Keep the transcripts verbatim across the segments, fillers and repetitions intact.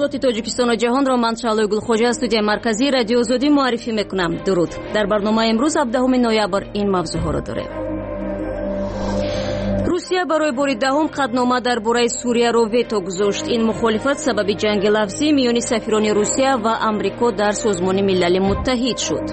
تحولات تاجیکستان و جهان را من شعله گلخوجه از استودیو مرکزی رادیو آزادی معرفی میکنم. درود. در برنامه امروز هفدهم نوامبر این موضوع ها را داریم. روسیه برای بار دهم قطعنامه درباره سوریه را ویتو گذاشت. این مخالفت سبب جنگ لفظی میان سفیران روسیه و آمریکا در سازمان ملل متحد شد.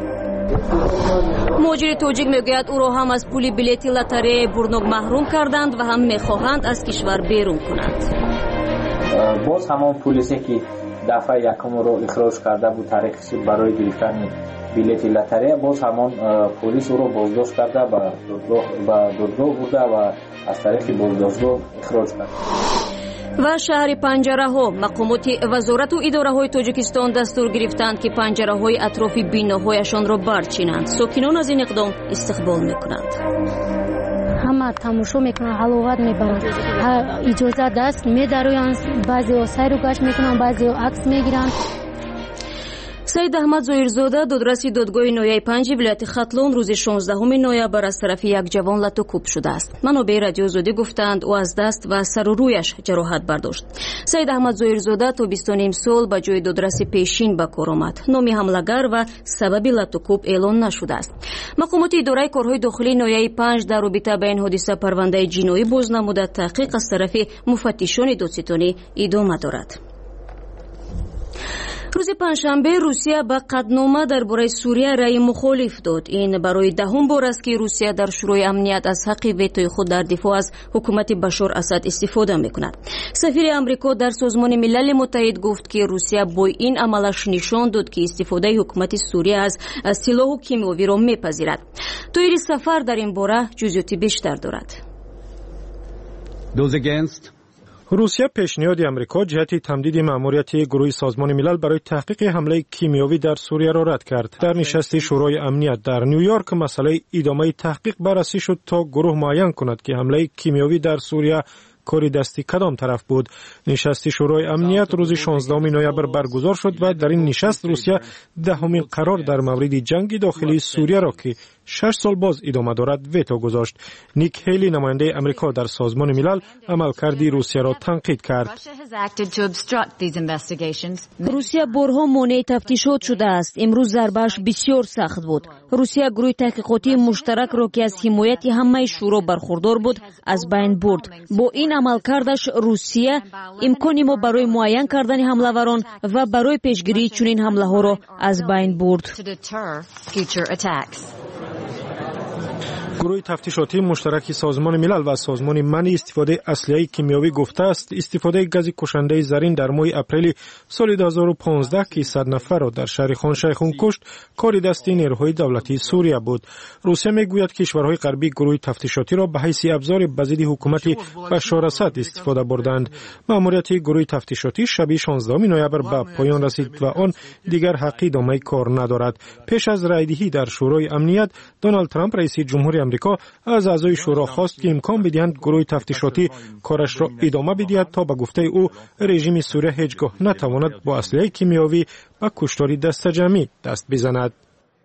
مهاجر تاجیک میگوید او را هم از پول بلیط لاتاری برنگ محروم کردند و هم میخواهند از کشور بیرون کنند. باز همان پلیسی که دفعه یکم رو اخراج کرده بود طریقش برای گرفتن بلیط لاتاری، باز همان پلیس او رو بازداشت کرده و دادگاه برده و از طریق بازداشتگاه اخراج کرد. و شهر پنجره ها مقامات وزارت و اداره های تاجیکستان دستور گرفتند که پنجره های اطراف بیناهایشان را برچینند. ساکنان از این اقدام استقبال میکنند. همه تماشا میکنن، حلاوت میبرن، اجازه دست میدارن، بعضی ها سیر و گشت میکنن، بعضی ها عکس میگیرن. سید احمد ظاهرزاده دادرسی دادگاه ناحیه پنج ولایت ختلون روز شانزدهم نوامبر از طرف یک جوان لطوکوب شده است. منابع رادیو آزادی گفتند او از دست و سر و رویش جراحت برداشت. سید احمد ظاهرزاده تابستان امسال به جای دادرسی پیشین به کار آمد. نام حمله‌گر و سبب لطوکوب اعلان نشده است. مقامات اداره کارهای داخلی ناحیه پنج در رابطه با این حادثه پرونده جنایی باز نموده تحقیق از طرف مفتشان دادستانی ادامه دارد. روز پنجشنبه روسیه به قطعنامه درباره سوریه رأی مخالف داد. این برای دهم بار است که روسیه در شورای امنیت از حق ویتوی خود در دفاع از حکومت بشار اسد استفاده میکند. سفیر امریکا در سازمان ملل متحد گفت که روسیه با این عملش نشان داد که استفاده حکومت سوریه از سلاح کیمیایی را میپذیرد. طاهر سفر در این باره جزئیات بیشتر دارد. روسیه پیشنهاد آمریکا جهت تمدید مأموریت گروه سازمان ملل برای تحقیق حمله کیمیایی در سوریه را رد کرد. در نشست شورای امنیت در نیویورک مسئله ادامه تحقیق بررسی شد تا گروه معین کند که حمله کیمیایی در سوریه کاری دستی کدام طرف بود. نشست شورای امنیت روز شانزدهم نوامبر برگزار شد و در این نشست روسیه دهمین قرار در مورد جنگ داخلی سوریه را که شش سال باز ادامه دارد ویتو گذاشت. نیک هیلی نماینده امریکا در سازمان ملل عملکرد روسیه را تنقید کرد. روسیه بارها مانع تفتیشات شده است. امروز ضربه‌اش بسیار سخت بود. روسیه گروه تحقیقاتی مشترک را که از حمایت همه شورا برخوردار بود از بین برد. با این عملکردش روسیه امکانی ما برای معین کردن حمله‌وران و برای پیشگیری چنین حمله ها را از بین برد. گروه تفتیشاتی مشترک سازمان ملل و سازمان منع استفاده اسلحه کیمیایی گفته است استفاده گاز کشنده زرین در ماه اپریل سال دو هزار و پانزده که صد نفر را در شهر خان شیخون کشت کار دستی نیروهای دولتی سوریه بود. روسیه میگوید کشورهای غربی گروه تفتیشاتی را به حیث ابزار بازدید حکومت بشار اسد استفاده بردند. مأموریت گروه تفتیشاتی شب شانزدهم نوامبر به پایان رسید و آن دیگر حق ادامه کار ندارد. پیش از رأی‌دهی در شورای امنیت دونالد ترامپ رئیس جمهوری امریکا از اعضای شورا خواست که امکان بدهند گروه تفتیشاتی کارش را ادامه بدهد تا به گفته او رژیم سوریه هیچگاه نتواند با اسلحه کیمیایی و کشتاری دست جمعی دست بزند.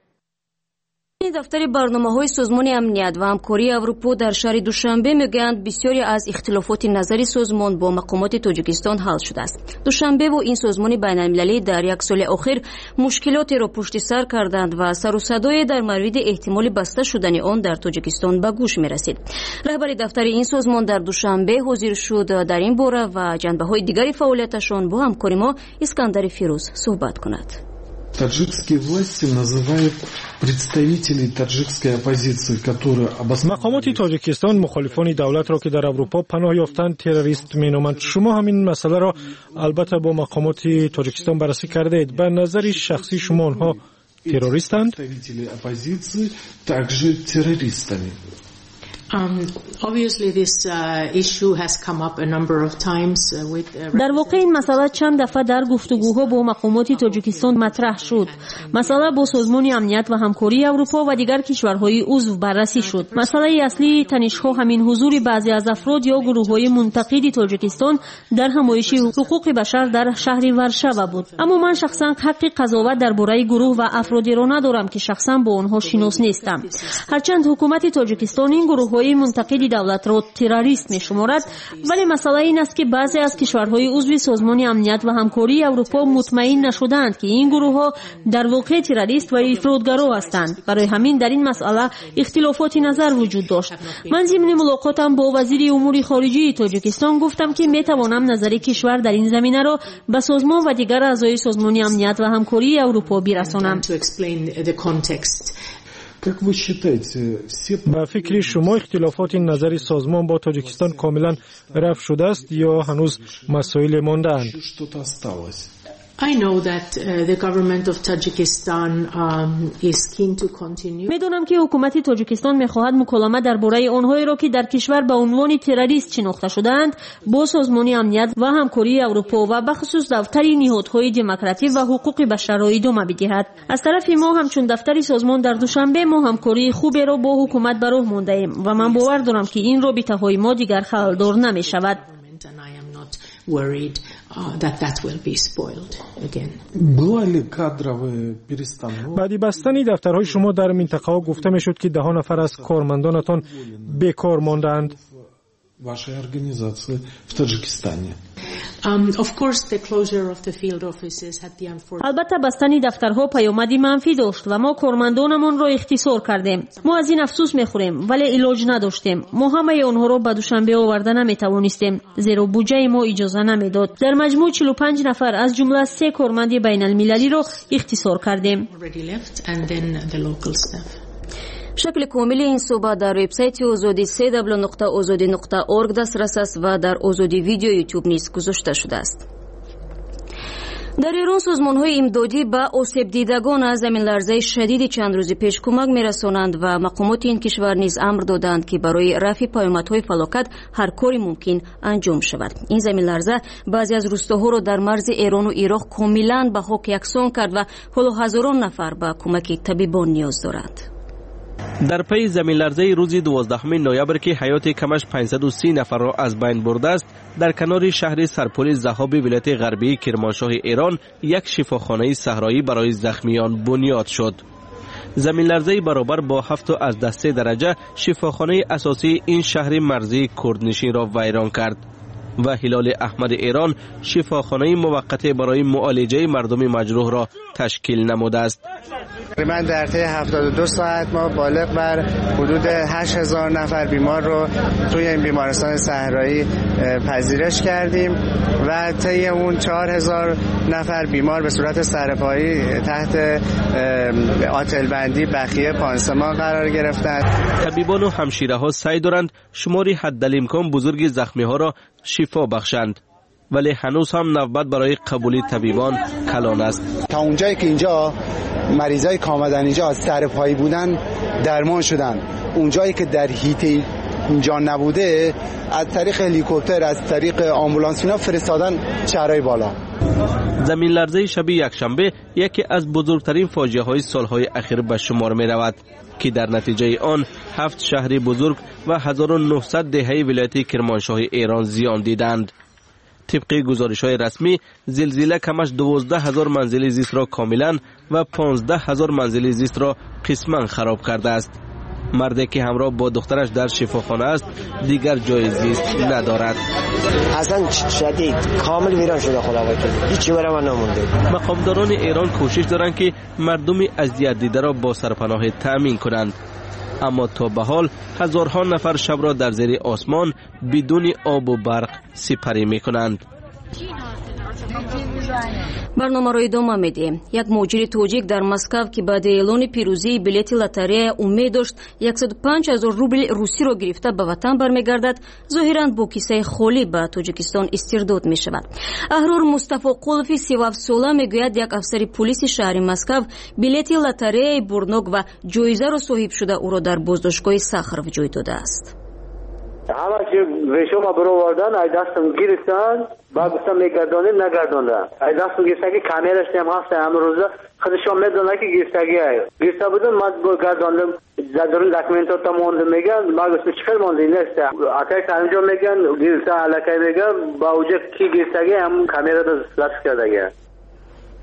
دفتر برنامه‌های سازمان امنیت و همکاری اروپا در شهر دوشنبه میگویند بسیاری از اختلافات نظری سازمان با مقامات تاجیکستان حل شده است. دوشنبه و این سازمان بین‌المللی در یک سال اخیر مشکلاتی را پشت سر کردند و سر و صدای در مورد احتمال بسته شدن آن در تاجیکستان به گوش می‌رسید. رهبر دفتر این سازمان در دوشنبه حاضر شد در این باره و جنبه‌های دیگری فعالیتشان با همکار ما اسکندر فیروز صحبت کند. Таджикские власти называют представителей таджикской оппозиции, которые обоснованы. مقامات تاجیکستان مخالفان دولت را که در اروپا پناه یافتند تروریست مینامند. شما همین مسئله را البته با مقامات تاجیکستان بررسی کردید. به نظر شخصی شما آنها تروریستند؟ Представители оппозиции также террористами. در واقع این مسئله چند دفعه در گفتگوها با مقامات تاجیکستان مطرح شد. مسئله با سازمان امنیت و همکاری اروپا و دیگر کشورهای عضو بررسی شد. مسئله اصلی تنش‌ها همین حضور بعضی از افراد یا گروه‌های منتقد تاجیکستان در همایش حقوق بشر در شهر ورشاو بود. اما من شخصا حق قضاوت درباره گروه و افرادی را ندارم که شخصا با آنها شناس نیستم. هرچند حکومت تاجیکستان این گروه اروپایی منتقد دولت را تروریست می‌شمارد، ولی مسئله این است که بعضی از کشورهای عضو سازمان امنیت و همکاری اروپا مطمئن نشدند که این گروه‌ها در واقع تروریست و افراطگرا هستند. برای همین در این مسئله اختلافات نظر وجود داشت. من ضمن ملاقاتم با وزیر امور خارجه تاجیکستان گفتم که می‌توانم نظر کشور در این زمینه را به سازمان و دیگر اعضای سازمان امنیت و همکاری اروپا برسانم. با فکر شما اختلافات نظر سازمان با تاجیکستان کاملا رفع شده است یا هنوز مسائل مانده اند؟ I know that uh, the government of Tajikistan um, is keen to continue. میدونم که حکومت تاجیکستان میخواهد مکالمه درباره آنهایی را که در کشور به عنوان تروریست شناخته شدند با سازمان امنیت و همکاری اروپا و به خصوص دفتر نهادهای دموکراتیک و حقوق بشر را ادامه بدهد. از طرف ما همچون دفتر سازمان در دوشنبه ما همکاری خوبی را با حکومت به راه مانده ایم و من باور دارم که این رابطه‌های ما دیگر خلل‌دار نمی‌شود. worried uh, that that will be spoiled again. بعد بستن دفترهای شما در منطقه ها گفته میشد که ده نفر از کارمندانتان بیکار ماندند. вашей организации в Таджикистане. Um, of course, the closure of the field offices had the unfortunate. البته بستن دفترها پیامدی منفی داشت و ما کارمندانمان را اختصار کردیم. ما از این افسوس میخوریم ولی علاج نداشتیم. ما همه آنها را به دوشنبه آورده نمیتوانستیم زیرا بودجه ما اجازه نمیداد. در مجموع چهل و پنج نفر از جمله سه کارمند بین المللی را اختصار کردیم. شکل کامل این صحبت در وبسایت آزادی سه دبلیو نقطه آزادی نقطه اورگ دسترس است و در آزادی ویدیو یوتیوب نیز گذاشته شده است. در ایران سازمان‌های امدادی به آسیب دیدگان از زمین لرزه شدید چند روز پیش کمک می‌رسانند و مقامات این کشور نیز امر دادند که برای رفع پیامدهای فلاکت هر کاری ممکن انجام شود. این زمین لرزه بعضی از روستاها را در مرز ایران و عراق کاملاً به خاک یکسان کرد و حالا هزاران نفر به کمک طبیبان نیاز دارند. در پی زمین لرزه روز دوازدهم نوامبر که حیات کمش پانصد و سی نفر را از بین برده است، در کنار شهر سرپل ضحاب ولایت غربی کرمانشاه ایران یک شفاخانه صحرایی برای زخمیان بنیاد شد. زمین لرزه برابر با هفت از دسته درجه شفاخانه اساسی این شهر مرزی کردنشین را ویران کرد و هلال احمد ایران شفاخانه موقت برای معالجه مردم مجروح را تشکیل نموده است. تقریبا در طی هفتاد و دو ساعت ما بالغ بر حدود هشت هزار نفر بیمار رو توی این بیمارستان صحرایی پذیرش کردیم و طی اون چهار هزار نفر بیمار به صورت سرپایی تحت آتل بندی بخیه پانسمان قرار گرفتند. طبیبان و همشیره ها سعی دارند شماری حدالامکان بزرگ زخمی ها را شفا بخشند، ولی هنوز هم نوبت برای قبول طبیبان کلان است. تا اونجایی که اینجا مریضای که آمدن اینجا از سرپایی بودن درمان شدن، اونجایی که در هیته اینجا نبوده از طریق هلیکوپتر از طریق آمبولانس اینا فرستادن شهرهای بالا. زمین لرزه شب یکشنبه یکی از بزرگترین فاجعه های سالهای اخیر به شمار می رود که در نتیجه آن هفت شهر بزرگ و هزار و نهصد دهه ولایت کرمانشاه ایران زیان دیدند. طبق گزارش‌های رسمی زلزله کمش دوازده هزار منزل زیست را کاملا و پانزده هزار منزل زیست را قسما خراب کرده است. مردی که همراه با دخترش در شفاخانه است دیگر جای زیست ندارد. اصلا شدید کامل ویران شده خدا وکیل، هیچی برای من نمونده. مقامداران ایران کوشش دارند که مردم اذیت دیده را با سرپناه تأمین کنند، اما تا به حال هزارها نفر شب را در زیر آسمان بدون آب و برق سپری می کنند. برنامه را ادامه میدیم. یک مهاجر تاجیک در مسکو که بعد اعلان پیروزی بلیت لاتاری امید داشت صد و پنج هزار روبل روسی را گرفته به وطن برمیگردد، ظاهرا با کیسه خالی به تاجیکستان استرداد می شود. احرار مصطفی قلفی سی و هفت ساله میگوید یک افسر پلیس شهر مسکو بلیت لاتاری برنک و جایزه را صاحب شده او را در بازداشتگاه ساخرو جای داده است. همه چی ویشو ما برو وردن ای دستم گرفتن بعد گفتم میگردانیم نگرداندن ای دستم گرفتگی کامیرش هم هست امروزه خودشون میدونه که گرفتگی ای گرفته بودم من گرداندم زدرون دکمنت تا مونده میگن ما گفتم چیکار مونده نیست اتای انجام میگن گرفته الکی میگن با وجود کی گرفتگی هم کامیرا رو دست کرده.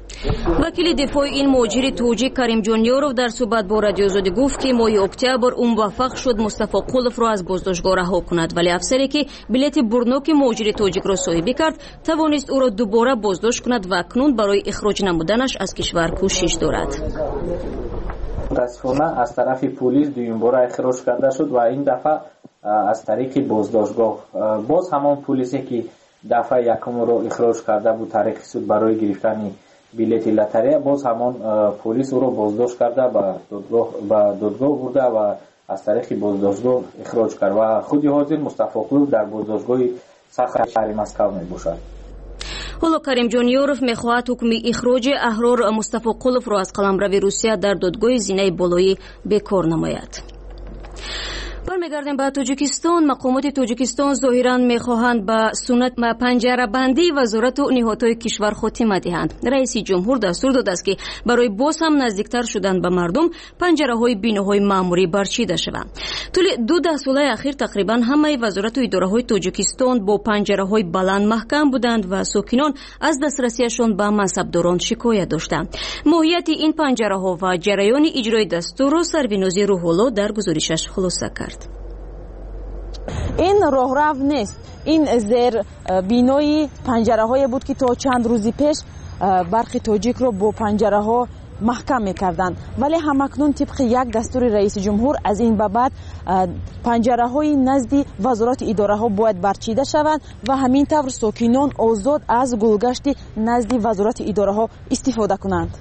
وکیل دفاع این مهاجر توجیک کریم جونیوروف در صحبت با رادیو آزادی گفت که ماه اکتبر او موفق شد مصطفی قلف را از بازداشتگاه رها کند، ولی افسری که بلیت برنوک مهاجر توجیک را صاحبی کرد توانست او را دوباره بازداشت کند و اکنون برای اخراج نمودنش از کشور کوشش دارد. متاسفانه از طرف پلیس دویم بار اخراج کرده شد و این دفعه از طریق بازداشتگاه. باز همان پلیسی که دفعه یکم را اخراج کرده بود طریق سود برای گرفتن بلیت لاتاری، باز همان پلیس او را بازداشت کرده و دادگاه و دادگاه برده و از طریق بازداشتگاه اخراج کرد و خود حاضر مصطفی قلف در بازداشتگاه سخت شهر مسکو می باشد. حالا کریم جونیوروف میخواهد حکم اخراج احرار مصطفی قلف را از قلمرو روسیه در دادگاه زینه بالایی بکار نماید. برمیگردیم به تاجیکستان. مقامات تاجیکستان ظاهرا میخواهند به سنت پنجره بندی وزارت و نهادهای کشور خاتمه دهند. رئیس جمهور دستور داده است که برای باز هم نزدیکتر شدن به مردم پنجره های بیناهای ماموری برچیده شوند. طول دو ده ساله اخیر تقریبا همه وزارت و اداره های تاجیکستان با پنجره های بلند محکم بودند و ساکنان از دسترسیشان به منصبداران شکایت داشتند. ماهیت این پنجره ها و جریان اجرای دستور را سربینازی روح‌الله در گزارشش خلاصه کرد. این راهرو نیست، این زیر بینای پنجره های بود که تا چند روزی پیش برخی تاجیک رو با پنجره ها محکم میکردند، ولی همکنون طبق یک دستور رئیس جمهور از این به بعد پنجره های نزدی وزارت اداره ها باید برچیده شوند و همین طور ساکنان آزاد از گلگشت نزدی وزارت اداره ها استفاده کنند.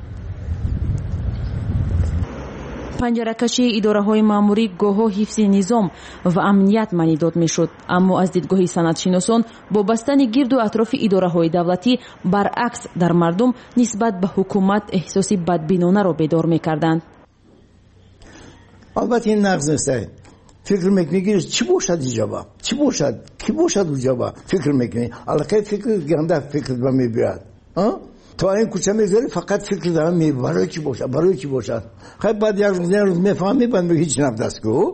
پنجره‌کشی اداره‌های ماموری گاه حفظ نظام و امنیت معنی داد می‌شد، اما از دیدگاه سندشناسان با بستن گرد و اطراف اداره‌های دولتی برعکس در مردم نسبت به حکومت احساسی بدبینانه را بیدار می‌کردند. البته این نقض نیست. فکر می‌کنی چی باشد اینجا؟ چی باشد؟ کی باشد اونجا؟ فکر می‌کنی الکی فکر گنده فکر به می‌بیاد. ها؟ تو این کوچه میگذاری فقط فکر دارم می برای چی باشد برای چی باشد خیلی بعد یک روز روز میفهمی بعد میگی هیچ نفدست کو.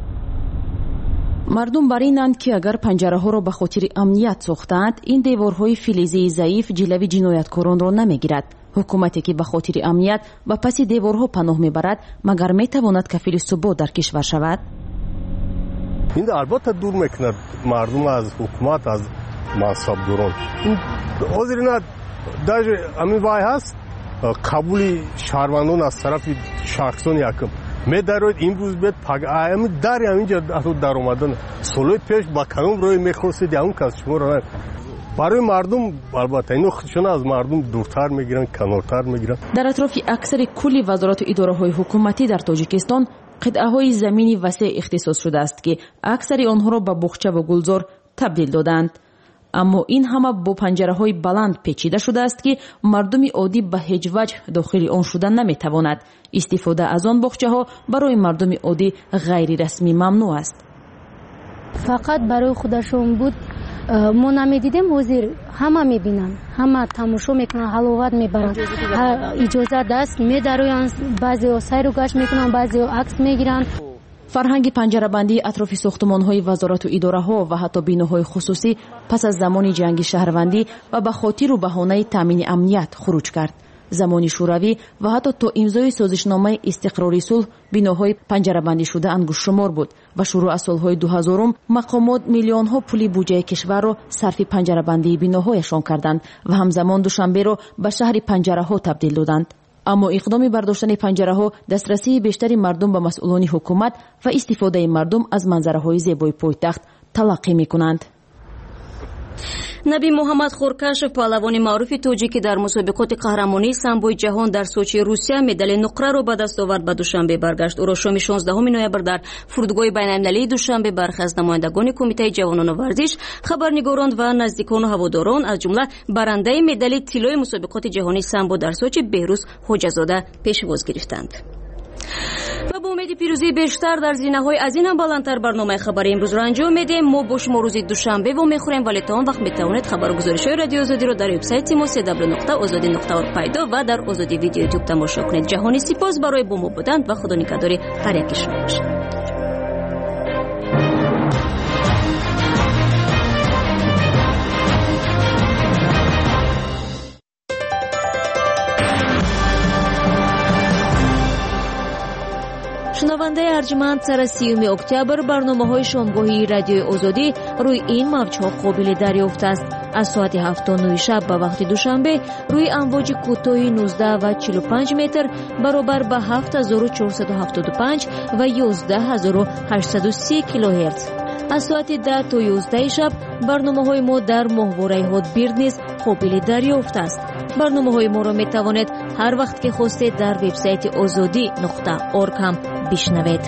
مردم بر اینند که اگر پنجره ها را به خاطر امنیت ساختند این دیوارهای فلزی ضعیف جلوی جنایتکاران را نمیگیرد. حکومتی که به خاطر امنیت و پس دیوارها پناه میبرد مگر میتواند کفیل ثبات در کشور شود؟ این البته دور میکند مردم از حکومت از منصبداران. حاضرین در همین وای هست قبول شهروندان از طرف شخصان یکم می‌دارید امروز بیت پاگایم در همینجا در اومدن سالهای پیش با کدوم روی می‌خواستید اون کس شما را برای مردم البته اینو خودشون از مردم دورتر میگیرن کنارتر میگیرن. در اطراف اکثر کلی وزارت و اداره‌های حکومتی در تاجیکستان قطعه‌های زمینی وسیع اختصاص شده است که اکثر آنها را به باغچه و گلزار تبدیل دادند. اما این همه با پنجره های بلند پیچیده شده است که مردم عادی به هیچ وجه داخل آن شدن نمیتواند. استفاده از آن باغچه ها برای مردم عادی غیر رسمی ممنوع است. فقط برای خودشون بود. ما نمیدیدیم وزیر همه میبینن، همه تماشا میکنن، حلاوت میبرن، اجازه دست میدارن، بعضی سیر و گشت میکنن، بعضی عکس میگیرن. فرهنگ پنجره بندی اطراف ساختمان‌های وزارت و اداره‌ها و حتی بیناهای خصوصی پس از زمان جنگ شهروندی و به خاطر و بهانه تامین امنیت خروج کرد. زمان شوروی و حتی تا امضای سازشنامه استقراری صلح بیناهای پنجره بندی شده انگشت شمار بود و شروع از سالهای دو هزارم مقامات میلیون‌ها پول بودجه کشور را صرف پنجره بندی بیناهایشان کردند و همزمان دوشنبه را به شهر پنجره‌ها تبدیل دادند. اما اقدام برداشتن پنجره ها دسترسی بیشتری مردم به مسئولان حکومت و استفاده مردم از منظره های زیبای پایتخت تلقی می کنند. نبی محمد خورکشف پهلوان معروف تاجیکی در مسابقات قهرمانی سامبوی جهان در سوچی روسیه مدال نقره را به دست آورد. به دوشنبه برگشت. او را شام شانزدهم نوامبر در فرودگاه بین‌المللی دوشنبه برخی از نمایندگان کمیته جوانان ورزش، خبرنگاران و نزدیکان و هواداران از جمله برنده مدال طلای مسابقات جهانی سامبو در سوچی بهروز حجازاده پیشواز گرفتند. و با امید پیروزی بیشتر در زینه‌های از این هم بلندتر برنامه خبری امروز را انجام میدیم. ما با شما روز دوشنبه و میخوریم، ولی تا آن وقت میتوانید خبر و گزارش‌های رادیو آزادی را در وبسایت ما دبلیو دبلیو دبلیو نقطه آزادی نقطه اورگ پیدا و در آزادی ویدیو یوتیوب تماشا کنید. جهانی سپاس برای با ما بودن و خدا نگهدار هر یک شما باشد. شنونده ارجمند، سر سیوم اکتبر برنامه‌های شامگاهی رادیوی آزادی روی این موج‌ها قابل دریافت است. از ساعت هفت و نه شب به وقت دوشنبه روی امواج کوتاه نوزده و چهل و پنج متر برابر به هفت هزار و چهارصد و هفتاد و پنج و یازده هزار و هشتصد و سی کیلوهرتز. از ساعت ده تا یازده شب برنامه‌های ما در ماهواره هاتبیرد نیز قابل دریافت است. برنامه‌های ما را می‌توانید هر وقت که خواستید در وبسایت آزادی نقطه اورگ هم بشنوید.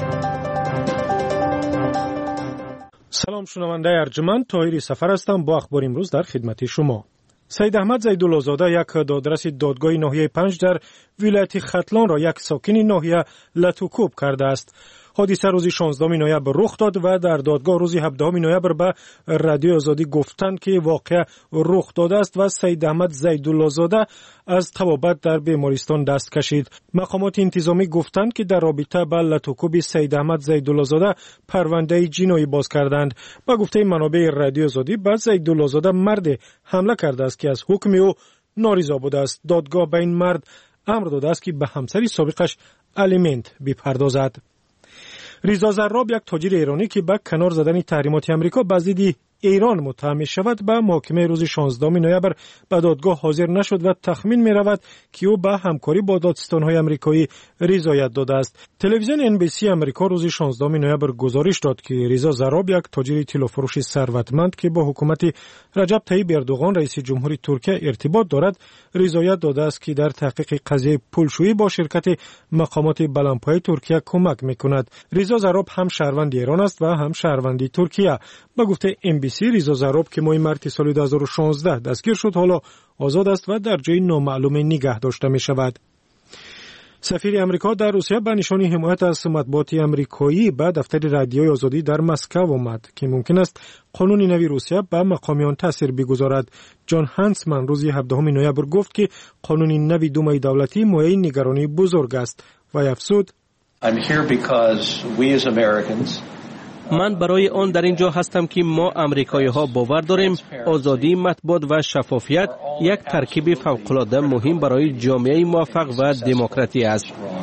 سلام شنونده ارجمند، طاهری سفر هستم با اخبار امروز در خدمت شما. سید احمد زیدالله زاده یک دادرس دادگاه ناحیه پنج در ولایت ختلان را یک ساکن ناحیه لتوکوب کرده است. حادثه روز شانزدهم نوامبر رخ داد و در دادگاه روز هفدهم نوامبر به رادیو آزادی گفتند که واقعه رخ داده است و سید احمد زیدالله زاده از طبابت در بیمارستان دست کشید. مقامات انتظامی گفتند که در رابطه با لتوکوب سید احمد زیدالله زاده پرونده جنایی باز کردند. با گفته منابع رادیو آزادی به زیدالله زاده مرد حمله کرده است که از حکم او نارضا بوده است. دادگاه به این مرد امر داده است که به همسر سابقش الیمنت بپردازد. ریزا زراب، یک تاجر ایرانی که به کنار زدن تحریمات آمریکا به ضد ایران متهم می شود، به محاکمه روز شانزدهم نوامبر به دادگاه حاضر نشد و تخمین می رود که او به همکاری با دادستان‌های آمریکایی رضایت داده است. تلویزیون ان بی سی آمریکا روز شانزدهم نوامبر گزارش داد که ریزا زراب، یک تاجر طلافروش ثروتمند که با حکومت رجب طیب اردوغان رئیس جمهوری ترکیه ارتباط دارد، رضایت داده است که در تحقیق قضیه پولشویی با شرکت مقامات بلندپایه ترکیه کمک می‌کند. ریزا زراب هم شهروند ایران است و هم شهروند ترکیه. با گفته ام بی سی، ریزا زراب که ماه مارس سال دو هزار و شانزده دستگیر شد، حالا آزاد است و در جای نامعلوم نگه داشته می شود. سفیر امریکا در روسیه به نشان حمایت از مطبوعات امریکایی به دفتر رادیوی آزادی در مسکو آمد که ممکن است قانون نوی روسیه به مقامیان تاثیر بگذارد. جان هانسمن روز هفدهم نوامبر گفت که قانون نوی دومای دولتی موجب نگرانی بزرگ است و افزود: I'm here because we as Americans من برای آن در اینجا هستم که ما امریکایی ها باور داریم آزادی مطبوعات و شفافیت یک ترکیب فوق‌العاده مهم برای جامعه موفق و دموکراتی است.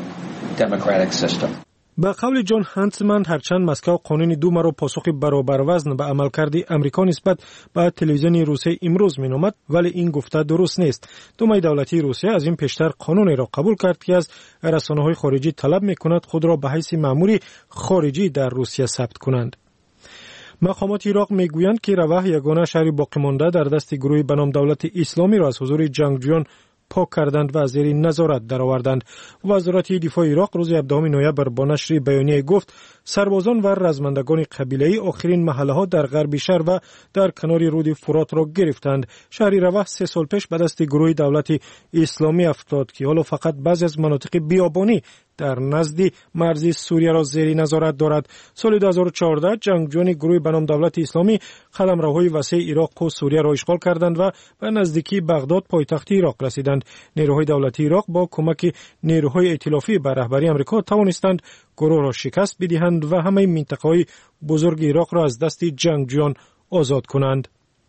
به قول جان هانسمن، هرچند مسکو قانون دوم را پاسخ برابر وزن به عملکرد امریکا نسبت به تلویزیون روسیه امروز مینامد، ولی این گفته درست نیست. دومای دولتی روسیه از این پیشتر قانونی را قبول کرد که از رسانه‌های خارجی طلب می‌کند خود را به حیث مأمور خارجی در روسیه ثبت کنند. مقامات عراق میگویند که روح، یگانه شهر باقی مانده در دست گروهی به نام دولت اسلامی را از حضور جنگجویان پاک کردند و زیر نظارت درآوردند. وزارت دفاع عراق روز هفدهم نوامبر با نشر بیانیه گفت سربازان و رزمندگان قبیله‌ای آخرین محله‌ها در غرب شهر و در کنار رود فرات را گرفتند. شهر روح سه سال پیش به دست گروه دولت اسلامی افتاد که حالا فقط بعضی از مناطق بیابانی در نزد مرز سوریه را زیر نظارت دارد. سال دو هزار و چهارده جنگجویان گروه به نام دولت اسلامی قلمروهای وسیع عراق و سوریه را اشغال کردند و به نزدیکی بغداد پایتخت عراق رسیدند. نیروهای دولتی عراق با کمک نیروهای ائتلافی به رهبری آمریکا توانستند گروه را شکست بدهند و همه منطقه‌های بزرگ عراق را از دست جنگجویان آزاد کنند.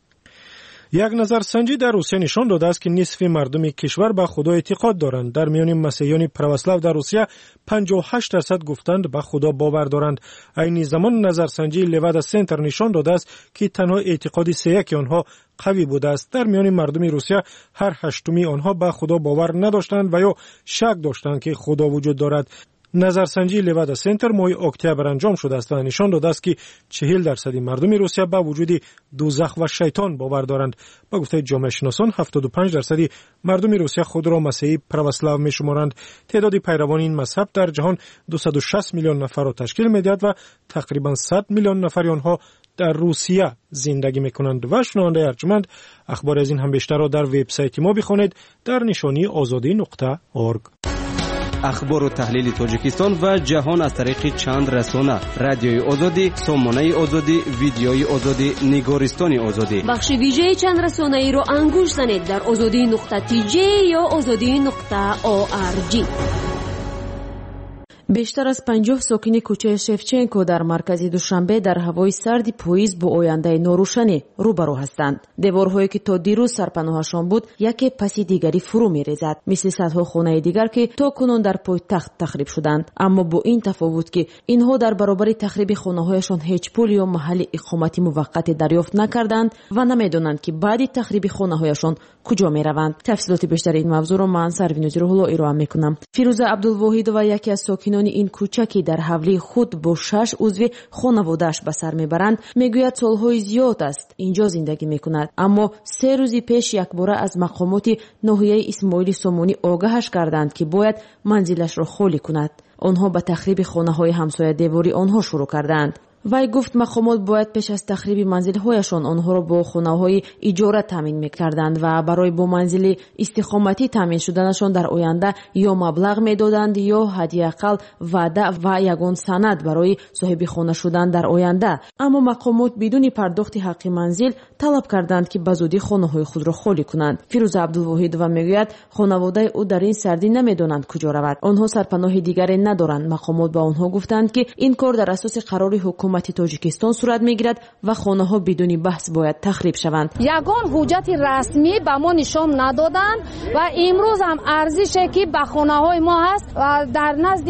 یک نظرسنجی در روسیه نشان داده است که نصف مردم کشور به خدا اعتقاد دارند. در میان مسیحیان پروسلاو در روسیه پنجاه و هشت درصد گفتند به خدا باور دارند. این زمان نظرسنجی لیوادا سنتر نشان داده است که تنها اعتقاد سه یک آنها قوی بوده است. در میان مردم روسیه هر هشتمی آنها به خدا باور نداشتند و یا شک داشتند که خدا وجود دارد. نظرسنجی لیوادا سنتر ماه اکتبر انجام شده است و نشان داده است که چهل درصد مردم روسیه به وجود دوزخ و شیطان باور دارند. با گفته جامعه شناسان هفتاد و پنج درصد مردم روسیه خود را مسیحی پروسلاو می‌شمارند. تعداد پیروان این مذهب در جهان دویست و شصت میلیون نفر را تشکیل می‌دهد و تقریباً صد میلیون نفر آنها در روسیه زندگی می‌کنند. و شنونده ارجمند، اخبار از این هم بیشتر را در وبسایت ما بخوانید در نشانی آزادی نقطه اورگ. اخبار و تحلیل تاجیکستان و جهان از طریق چند رسانه: رادیوی آزادی، سامانه آزادی، ویدیوی آزادی، نگارستان آزادی. بخش ویژه چند رسانه ای رو انگوش زنید در آزادی نقطه تی جی یا آزادی نقطه او آر جی. بیشتر از پنجاه ساکن کوچه شفچنکو در مرکز دوشنبه در هوای سرد پاییز با آینده ناروشنی روبرو هستند. دیوارهایی که تا دیروز سرپناهشان بود یکی پس دیگری فرو می‌ریزد، مثل صدها خانه دیگر که تا کنون در پایتخت تخریب شدند. اما با این تفاوت که اینها در برابر تخریب خانه‌هایشان هیچ پول یا محل اقامتی موقتی دریافت نکردند و نمی‌دانند که بعد تخریب خانه‌هایشان کجا می‌روند. تفصیلات بیشتر این موضوع را من سروینوزی روح‌الله ارائه می‌کنم. فیروزه عبدالواحدова یکی از ساکنان این کوچه که در حولی خود با شش عضو خانواده‌اش به سر میبرند میگوید سالهای زیاد است اینجا زندگی میکند، اما سه روز پیش یک باره از مقامات ناحیه اسماعیل سومونی آگاهش کردند که باید منزلش را خالی کند. آنها به تخریب خانه‌های همسایه دیواری آنها شروع کردند. وی گفت مقامات باید پیش از تخریب منزل‌هایشان آنها را با خانه‌های اجاره تامین می‌کردند و برای با منزل استقامتی تامین شدنشان در آینده یا مبلغ می‌دادند یا حداقل وعده و یگان سند برای صاحب خانه شدن در آینده. اما مقامات بدون پرداخت حق منزل طلب کردند که بزودی خانه‌های خود را خالی کنند. فیروزه عبدالواحدова میگوید خانواده او در این سردی نمی‌دانند کجا رود. آنها سرپناه دیگری ندارند. مقامات با آنها گفتند که این کار در اساس قرار حکومت تاجیکستان صورت میگیرد و خانه ها بدون بحث باید تخریب شوند. یگان حجت رسمی به ما نشان ندادند و امروز هم ارزشی که به خانه های ما هست و در نزد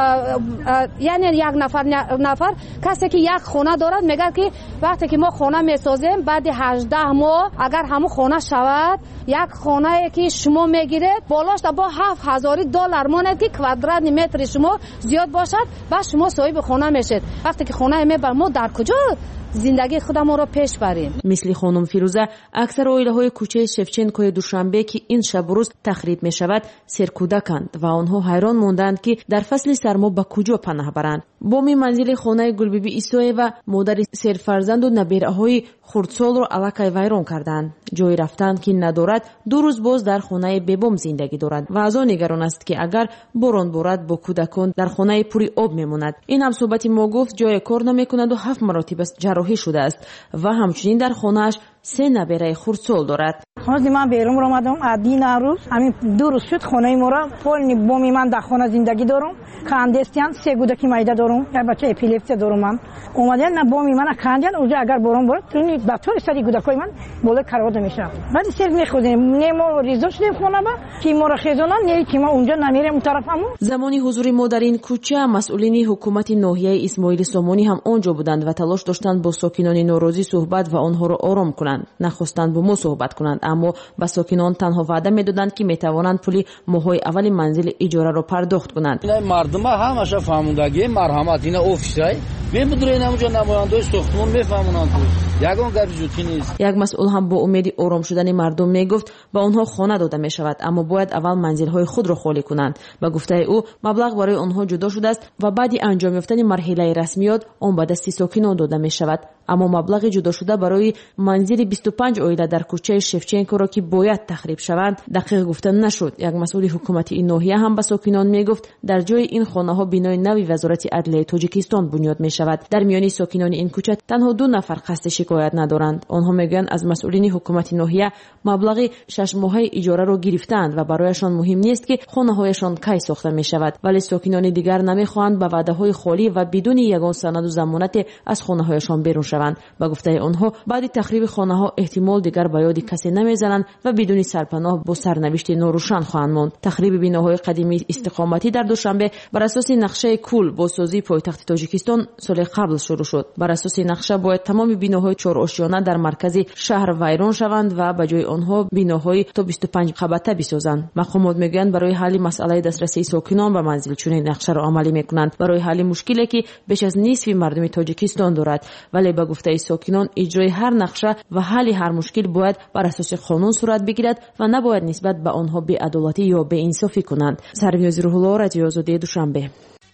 یعنی یک نفر نفر کسی که یک خانه دارد میگه که وقتی که ما خانه میسازیم بعد هجده ماه اگر همون خانه شود یک خانه که شما میگیرید بالاش با هفت هزار دلار ماند که کوادرات متر شما زیاد باشد و شما صاحب خانه میشید. وقتی که خانه بر ما در کجا زندگی خودمون رو پیش بریم؟ مثل خانم فیروزه اکثر عائله‌های کوچه شفچنکوی دوشنبه که این شب و روز تخریب می شود سرکودکند و آنها حیران موندند که در فصل سرما به کجا پناه برند. بومی منزل خانه گلبیبی ایسوی و مادر سرفرزند و نبیره‌های خردسال را الکای ویران کردند. جای رفتن که ندارد دو روز باز در خانه ببوم زندگی دارد و از آن نگران است که اگر باران بارد با کودکان در خانه پوری آب میماند. این هم صحبت ما گفت جای کار نمیکند و هفت مراتب جراحی شده است و همچنین در خانه‌اش سه نبیره خردسال دارد. حاضر من بیرون آمدم عدین روز همین دو روز شد خانه ما را پول بومی من در خانه زندگی دارم. کاندستیان سه کودکی مایده دارم، یک بچه اپیلپسی دارم. من اومدن نه بومی من کاندیان اونجا اگر بارون بارد تو با طور سری کودکای من بالا کارود میشه. بعد سر میخوردیم نمو ریزش دیم خانه با کی ما را خزانه نه کی ما اونجا نمیریم اون طرفمو. زمانی حضور ما در این کوچه مسئولین حکومت ناحیه اسماعیل سومونی هم آنجا بودند و تلاش داشتند با ساکنان ناراضی صحبت و آنها را آرام کنند. نخواستند با ما صحبت کنند، اما با ساکنان تنها وعده میدادند که میتوانند پول ماهای اول منزل اجاره را پرداخت کنند. مردم همش فهموندگی مرحمت این آفیسای میمدرین اونجا نمایندگان ساختمان میفهمونند یگان گپ جوتی نیست. یک مسئول هم با امید آرام شدن مردم میگفت با آنها خانه داده می شود، اما باید اول منزل های خود را خالی کنند. با گفته او مبلغ برای آنها جدا شده است و بعد انجام یافتن مرحله رسمیات آن به دست ساکنان داده می شود. اما مبلغ جدا شده برای منزل بیست و پنج عائله در کوچه شفچنکو را که باید تخریب شوند دقیق گفته نشد. یک مسئول حکومت این ناحیه هم به ساکنان میگفت در جای این خانه ها بنای نوی وزارت عدلیه تاجیکستان بنیاد می شود. در میان ساکنان این کوچه تنها دو نفر قصد شکایت ندارند. آنها میگن از مسئولین حکومت ناحیه مبلغ شش ماهه اجاره را گرفتند و برایشان مهم نیست که خانه هایشان کی ساخته می شود، ولی ساکنان دیگر نمیخواهند با وعده های خالی و بدون یگان سند و ضمانت از خانه هایشان بیرون شوند. با گفته آنها بعد تخریب خانه ها احتمال دیگر به یاد کسی نمیزنند و بدون سرپناه با سرنوشت ناروشن خواهند ماند. تخریب بناهای قدیمی استقامتی در دوشنبه بر اساس نقشه کل با سازی پایتخت تاجیکستان سال قبل شروع شد. بر اساس نقشه باید تمام بناهای چهار آشیانه در مرکز شهر ویران شوند و به جای آنها بناهای تا بیست و پنج طبقه بسازند. مقامات میگویند برای حل مسئله دسترسی ساکنان به منزل چنین نقشه را عملی میکنند. برای حل مشکلی که بیش از نصف مردم تاجیکستان دارد، ولی به گفته ساکنان اجرای هر نقشه و حل هر مشکل باید بر اساس قانون صورت بگیرد و نباید نسبت به آنها بی‌عدالتی یا بی‌انصافی کنند. سروینوزی روح‌الله، رادیو آزادی دوشنبه.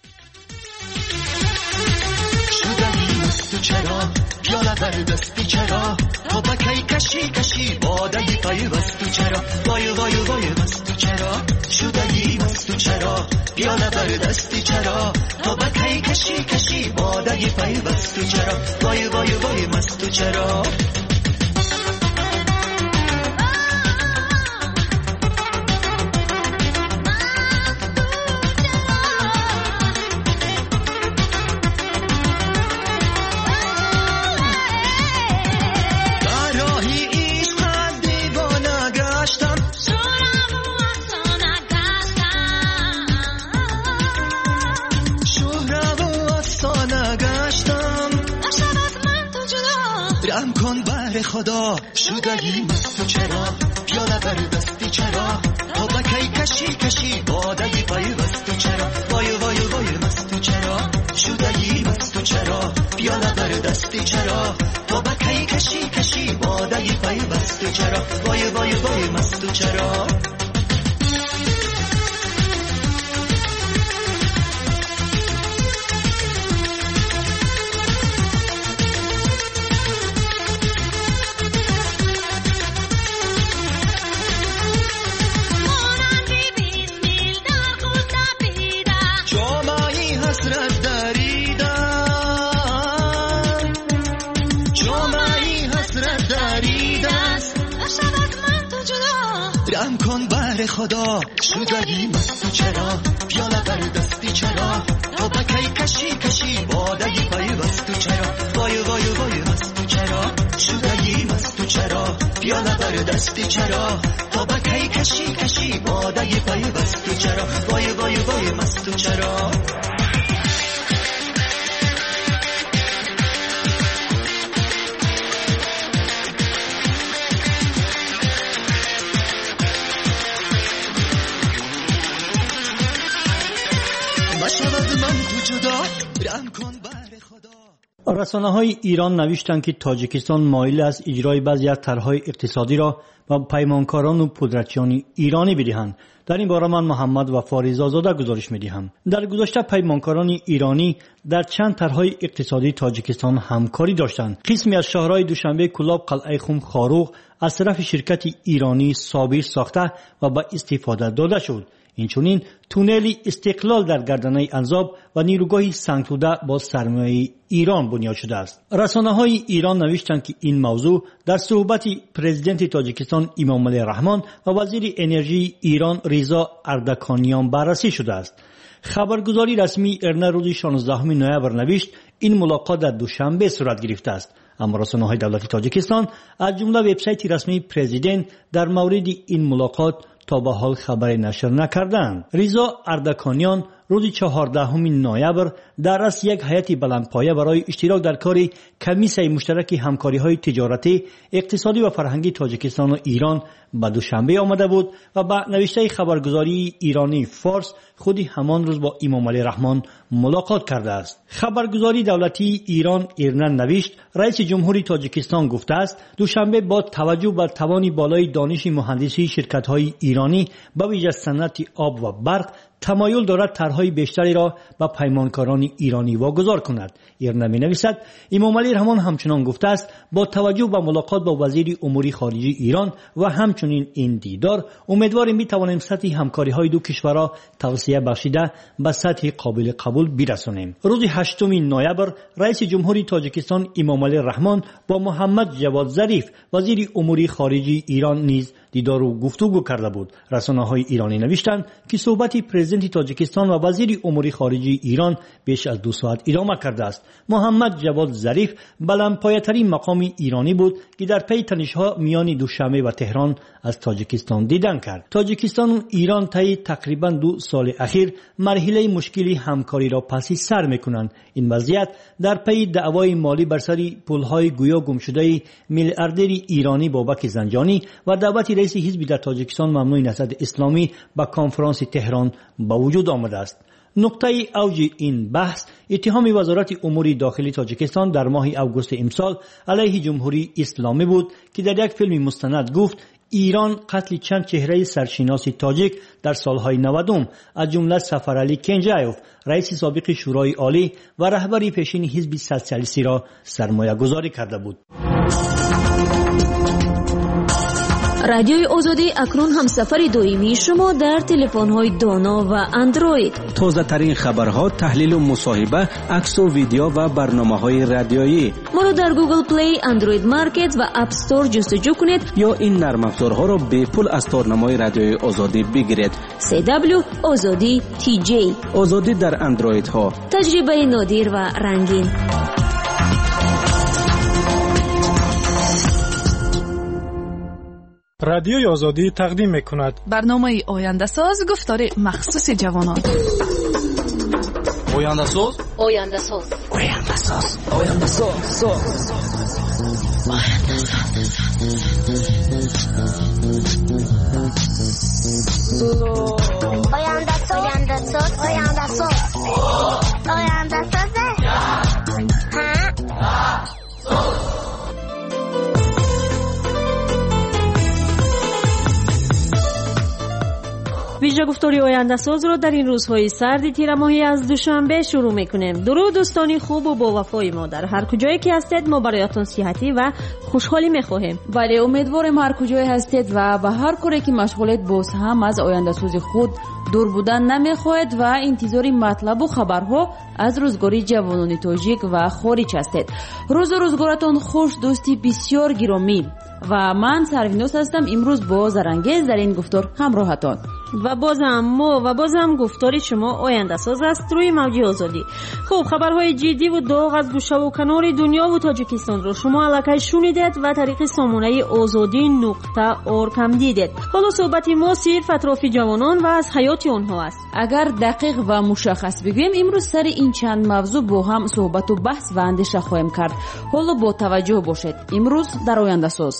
تو بکی کشی کشی بادهی پای بستو چرا وای وای وای بستو چرا شدهی بستو چرا پیاله بر دستی چرا تو بکی کشی کشی بادهی پای بستو چرا وای وای وای بستو چرا رم کن بر خدا شدگی مست چرا پیاله بر دستی چرا تا بکی کشی کشی بادگی پای بست چرا وای وای وای مست چرا شدگی مست چرا پیاله بر دستی چرا تا بکی کشی کشی بادگی پای بست چرا وای وای وای مست چرا رم کن بر خدا شدگی مست چرا پیاله بر دستی چرا تا بکی کشی کشی بادگی پای بست چرا وای وای وای مست چرا شدگی مست چرا پیاله بر دستی چرا تا بکی کشی کشی بادگی پای بست چرا وای وای وای مست چرا رسانه‌های ایران نوشتند که تاجیکستان مایل است اجرای بعضی از طرح‌های اقتصادی را به پیمانکاران و پودرچیان ایرانی بدهند. در این باره من محمد و فاریز آزاده گزارش می‌دهم. در گذشته پیمانکاران ایرانی در چند طرح‌های اقتصادی تاجیکستان همکاری داشتند. قسمی از شهرهای دوشنبه، کلاب، قلعه خم، خاروق از طرف شرکت ایرانی صابر ساخته و به استفاده داده شد. اینچنین تونل استقلال در گردنه انزاب و نیروگاه سنگتوده با سرمایه ایران بنیاد شده است. رسانه‌های ایران نوشتند که این موضوع در صحبت پرزیدنت تاجیکستان امامعلی رحمان و وزیر انرژی ایران رضا اردکانیان بررسی شده است. خبرگزاری رسمی ارنا روز شانزدهم نوامبر نوشت این ملاقات در دوشنبه صورت گرفته است. اما رسانه‌های دولتی تاجیکستان از جمله وبسایت رسمی پرزیدنت در مورد این ملاقات تا به حال خبری نشر نکردند. رضا اردکانیان روز چهاردهم نوامبر در رأس یک هیئت بلندپایه برای اشتراک در کار کمیسیون مشترک همکاری‌های تجارتی، اقتصادی و فرهنگی تاجیکستان و ایران به دوشنبه آمده بود و با نوشته خبرگزاری ایرانی فارس خودی همان روز با امامعلی رحمان ملاقات کرده است. خبرگزاری دولتی ایران ایرنا نوشت رئیس جمهوری تاجیکستان گفته است دوشنبه با توجه بر توان بالای دانش مهندسی شرکت‌های ایرانی به ویژه صنعت آب و برق تمایل دارد طرح‌های بیشتری را به پیمانکاران ایرانی واگذار کند. ایرنا می‌نویسد امامعلی رحمان همچنان گفته است با توجه به ملاقات با وزیر امور خارجه ایران و همچنین این دیدار امیدواریم می‌توانیم سطح همکاری‌های دو کشورها توسعه بخشیده به سطح قابل قبول برسانیم. روز هشتم نوامبر رئیس جمهوری تاجیکستان امامعلی رحمان با محمد جواد ظریف وزیر امور خارجه ایران نیز دیدار و گفتگو کرده بود. رسانه‌های ایرانی نوشتند که صحبت پرزیدنت تاجیکستان و وزیر امور خارجه ایران بیش از دو ساعت ادامه کرده است. محمد جواد ظریف بلندپایه‌ترین مقام ایرانی بود که در پی تنش‌ها میان دوشنبه و تهران از تاجیکستان دیدن کرد. تاجیکستان و ایران طی تقریباً دو سال اخیر مرحله مشکلی همکاری را پس سر می‌کنند. این وضعیت در پی دعوای مالی بر سر پول‌های گویا گمشده میلیاردر ایرانی بابک زنجانی و دعوت رئیس حزب در تاجیکستان ممنوع نهضت اسلامی به کنفرانس تهران با وجود آمده است. نقطه اوج این بحث اتهام وزارت امور داخلی تاجیکستان در ماه آگوست امسال علیه جمهوری اسلامی بود که در یک فیلم مستند گفت ایران قتل چند چهره سرشناس تاجیک در سالهای نودم از جمله سفرعلی کنجایوف رئیس سابق شورای عالی و رهبر پیشین حزب سوسیالیستی را سرمایه گذاری کرده بود. رادیوی آزادی اکنون هم سفر دائمی شما در تلفن‌های دانا و اندروید. تازه ترین خبرها، تحلیل و مصاحبه، عکس و ویدیو و برنامه‌های رادیویی. ما را در گوگل پلی، اندروید مارکت و اپ استور جستجو کنید یا این نرم افزارها را به پول از تارنمای رادیوی آزادی بگیرید. سی دبلیو آزادی تی جی. آزادی در اندروید ها. تجربه نادر و رنگین. رادیوی آزادی تقدیم می‌کند برنامه آینده ساز گفتار مخصوص جوانان. oyandasоз oyandasоz oyandasоz oyandasоz oyandasоz oyandasоz oyandasоz ویژه گفتاری آینده‌ساز رو در این روزهای سردی تیر ماهی از دوشنبه شروع میکنیم. درود دوستانی خوب و با وفای ما، در هر کجایی که هستید ما برایتون صحتی و خوشحالی میخواهیم. ولی امیدواریم هر کجایی هستید و به هر کاری که مشغولید باز هم از آینده‌سازی خود دور بودن نمیخواهید و انتظار مطلب و خبرها از روزگاری جوانان تاجیک و خارج هستید. روز و روزگارتان خوش دوستی بسیار گرامی و من سروینوس هستم. امروز با زرنگیز در این گفتار همراهتان و بازم ما و بازم گفتاری شما آینده ساز است روی موج آزادی. خب خبرهای جدی و داغ از گوشه و کنار دنیا و تاجیکستان رو شما الکی شنیدید و طریق سامانه آزادی نقطه ارگ هم دیدید. حالا صحبت ما صرف اطراف جوانان و از حیات آنها است. اگر دقیق و مشخص بگویم امروز سر این چند موضوع با هم صحبت و بحث و اندیشه خواهیم کرد. حالا با توجه باشید. امروز در آینده ساز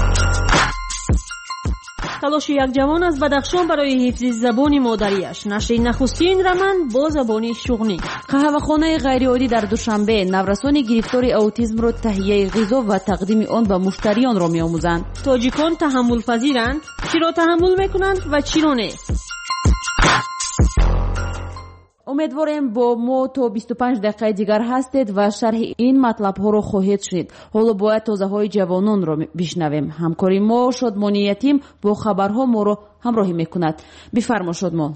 تلاش یک جوان از بدخشان برای حفظ زبان مادریش، نشر نخستین رمن با زبان شغنی. قهوه‌خانه غیرعادی در دوشنبه نورسان گرفتار اوتیسم را تهیه غذا و تقدیم آن به مشتریان را می‌آموزند. تاجیکان تحمل پذیرند؟ چرا تحمل میکنند و چرا نه؟ امیدواریم با ما تا بیست و پنج دقیقه دیگر هستید و شرح این مطلب ها رو خواهید شنید. حالا باید تازه های جوانان رو بشنویم. همکاری ما شادمانی یتیم با خبرها ما رو همراهی میکند. بفرما شادمان.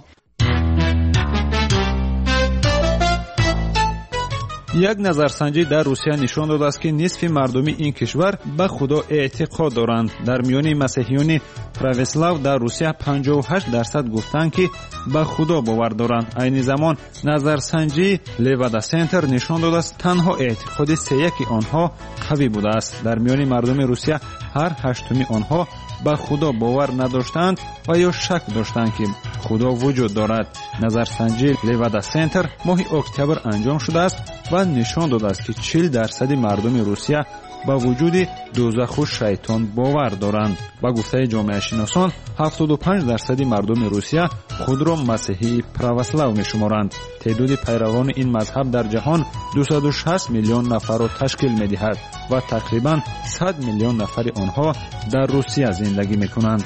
یک نظرسنجی در روسیه نشان داده است که نصف مردم این کشور به خدا اعتقاد دارند. در میان مسیحیان پروسلاو در روسیه پنجاه و هشت درصد گفتند که به خدا باور دارند. عین زمان نظرسنجی لیوادا سنتر نشان داده است تنها اعتقاد سه یک آنها قوی بوده است. در میان مردم روسیه هر هشتمی آنها به خدا باور نداشتند و یا شک داشتند که خدا وجود دارد. نظرسنجی لیوادا سنتر ماه اکتبر انجام شده است و نشان داده است که چهل درصد مردم روسیه با وجود دوزخ و شیطان باور دارند. با گفته جامعه شناسان هفتاد و پنج درصد مردم روسیه خود را مسیحی پروسلاو می‌شمارند. تعداد پیروان این مذهب در جهان دویست و شصت میلیون نفر را تشکیل می‌دهد و تقریباً صد میلیون نفر آنها در روسیه زندگی می‌کنند.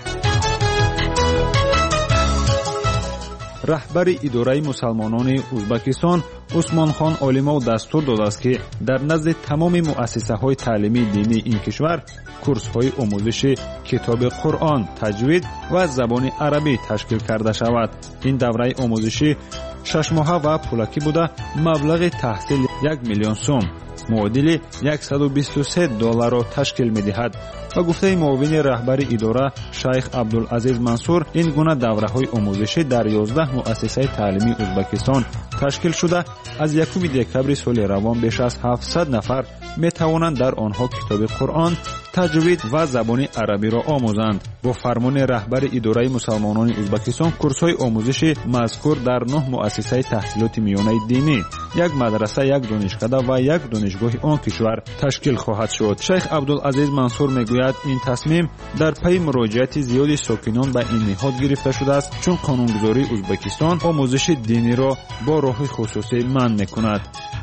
رهبر اداره مسلمانان ازبکستان عثمان خان عالمو دستور داده است که در نزد تمام مؤسسه های تعلیمی دینی این کشور کورس های آموزش کتاب قرآن، تجوید و زبان عربی تشکیل کرده شود. این دوره آموزشی شش ماهه و پولکی بوده مبلغ تحصیل یک میلیون سوم معادل صد و بیست و سه دلار را تشکیل می‌دهد. و گفته معاون رهبر اداره شیخ عبدالعزیز منصور این گونه دوره‌های آموزشی در یازده مؤسسه تعلیمی ازبکستان تشکیل شده از یکم دکبر سال روان بیش از هفتصد نفر می‌توانند در آنها کتاب قرآن، تجوید و زبان عربی را آموزند. با فرمان رهبر اداره مسلمانان ازبکستان کورس‌های آموزشی مذکور در نه مؤسسه تحصیلات میانه دینی، یک مدرسه، یک دانشکده و یک دانشگاه آن کشور تشکیل خواهد شد. شیخ عبدالعزیز منصور میگوید این تصمیم در پی مراجعت زیاد ساکنان به این نهاد گرفته شده است چون قانونگذاری ازبکستان آموزش دینی را با راه خصوصی منع میکند.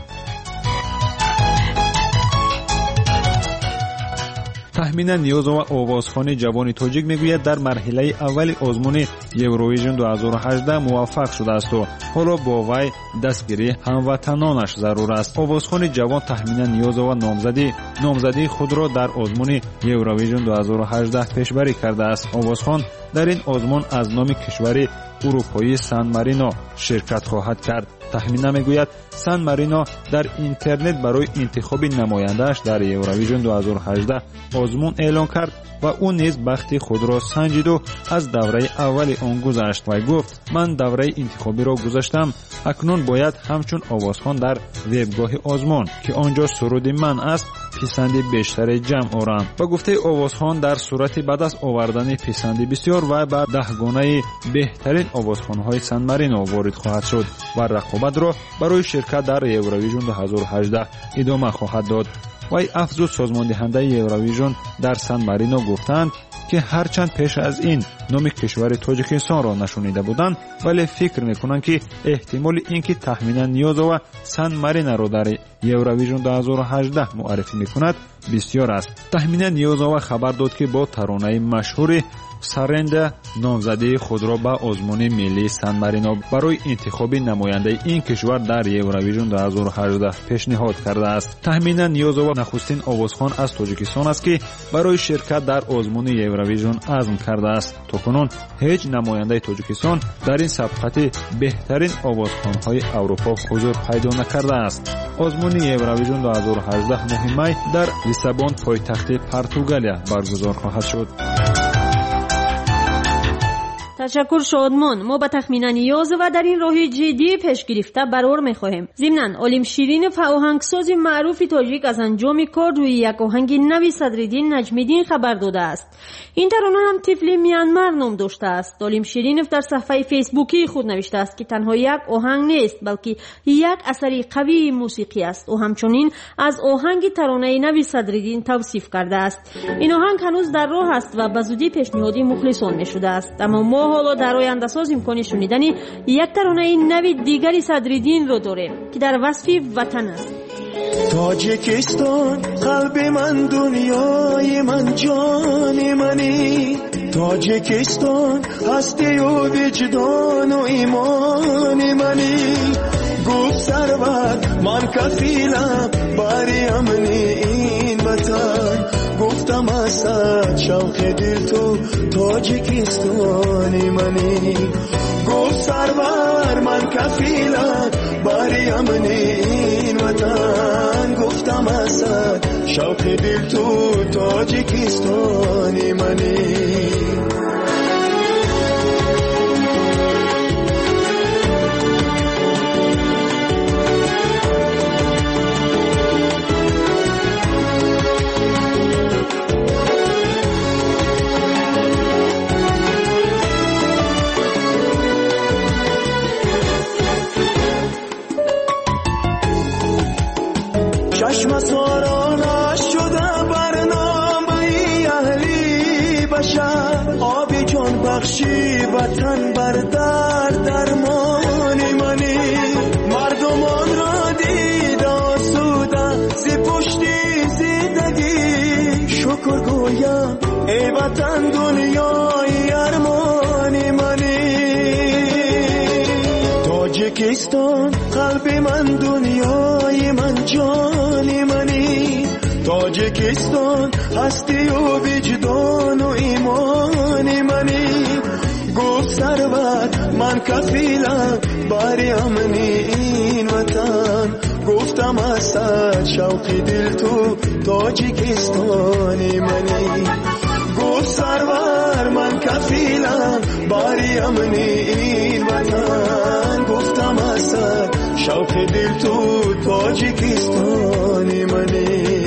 تخمین نیاز و آوازخوان جوان تاجیک میگوید در مرحله اول آزمون یوروویژن دو هزار و هجده موفق شده است و حالا با وی دستگیری هموطنانش ضرور است. آوازخوان جوان تخمین نیاز و نامزدی نامزدی خود را در آزمون یوروویژن دو هزار و هجده پیشبری کرده است. آوازخوان در این آزمون از نام کشور اروپایی سان مارینو شرکت خواهد کرد. تخمین میگوید سان مارینو در اینترنت برای انتخاب نماینده‌اش در یوروویژن دو هزار و هجده آزمون اعلان کرد و او نیز بخت خود را سنجید و از دوره اول آن گذشت و گفت من دوره انتخابی را گذاشتم، اکنون باید همچون آوازخوان در وبگاه آزمون که آنجا سرود من است پسند بیشتر جمع آورم. و گفته آوازخوان در صورت بعد از آوردن پسند بسیار و بعد دهگانه بهترین آوازخوان‌های سان مارینو وارد خواهد شد و رقابت رقابت را برای شرکت در یوروویژن دو هزار و هجده ادامه خواهد داد. وی افزود سازمان دهنده یوروویژن در سن مارینا گفتند که هرچند پیش از این نام کشور تاجیکستان را نشانیده بودند ولی فکر میکنند که احتمال اینکه تخمینا نیازا و سن مارینا را در یوروویژن دو هزار و هجده معرفی میکند بسیار است. تخمینا نیازا خبر داد که با ترانه مشهور سرنده نامزدی خود را به آزمون ملی سن مارینا برای انتخاب نماینده این کشور در یوروویژن دو هزار و هجده پیشنهاد کرده است. تخمینا نیازا نخستین آوازخوان از تاجیکستان است که برای شرکت در آزمون یوروویژن عزم کرده است. تاکنون هیچ نماینده تاجیکستان در این سبقت بهترین آوازخوان‌های اروپا حضور پیدا نکرده است. آزمون یوروویژن دو هزار و هجده ماه می در لیسابون پایتخت پرتغالیا برگزار خواهد شد. تشکر شادمان. ما به تخمین نیاز و در این راه جدی پیش گرفته برآور می‌خواهیم. ضمناً عالم شیرینف آهنگساز معروف تاجیک از انجام کار روی یک آهنگ نوی صدرالدین نجمیدین خبر داده است. این ترانه هم طفل میانمار نام داشته است. عالم شیرینف در صفحه فیسبوکی خود نوشته است که تنها یک آهنگ نیست بلکه یک اثر قوی موسیقی است و همچنین از آهنگ ترانه نوی صدرالدین توصیف کرده است. این آهنگ هنوز در راه است و به زودی پیشنهادی مخلصان می‌شده است. اما ما حالا در آینده ساز امکان شنیدن یک ترانه نوی دیگری صدرالدین رو داریم که در وصف وطن است. تاجیکستان قلب من، دنیای من، جان منی. تاجیکستان هستی و وجدان و ایمان منی. گفت سرور من کفیلم باری امنی این وطن. گفتم اسد شوق دل تو تاجیکستانی منی. گفت سرور من کفیلم باری امنی این وطن. گفتم اسد شوق دل تو تاجیکستانی منی. چشم سارانش شده برنامه اهلی بشر. آبی جان بخشی وطن بر در درمانی منی. مردمان را دید آسوده زی پشتی زندگی. شکر گویم ای وطن دنیای ارمانی منی. تاجیکستان قلب من، دنیای من، جان منی. تاجیکستان هستی و وجدان و ایمان منی. گفت سرور من کفیلم باری امنی این وطن. گفتم اسد شوق دل تو تاجیکستانی منی. گفت سرور من کفیلم باری امنی این وطن. گفتم اسد شوق دل تو تاجیکستانی منی.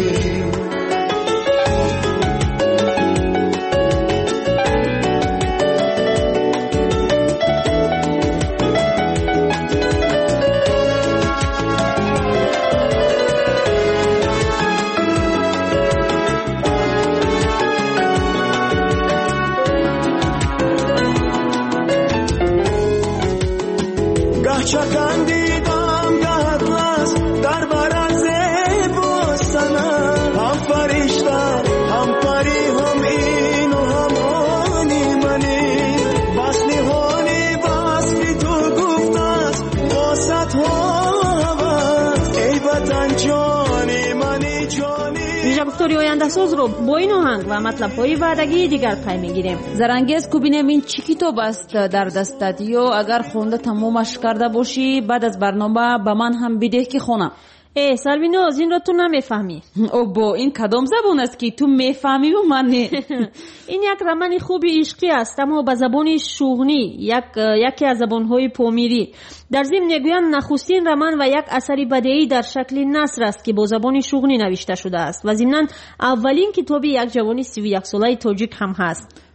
چکندیدم در اطلس در برز بستانم. هم فرشته هم پری هم این و هم آنی منی. بس نهانی بس تو گفت است واسط هاوست. ای وطن جانی منی جانی. ویژه گفتاری آینده ساز رو با این آهنگ و مطلب های وعدگی دیگر پی میگیریم. زرانگیز کو بینیم این چی کتاب است در دستت یا اگر خونده تمامش کرده باشی بعد از برنامه به من هم بده که خونم. ای سلویناز این را تو نمیفهمی. او با این کدام زبان است که تو میفهمی و من نه؟ این یک رمان خوبی عشقی است اما به زبان شوغنی، یک یکی از زبانهای پامیری. در ضمن میگویند نخستین رمان و یک اثر بدیعی در شکل نثر است که با زبان شوغنی نوشته شده است و ضمناً اولین کتاب یک جوان سی و یک ساله تاجیک هم هست.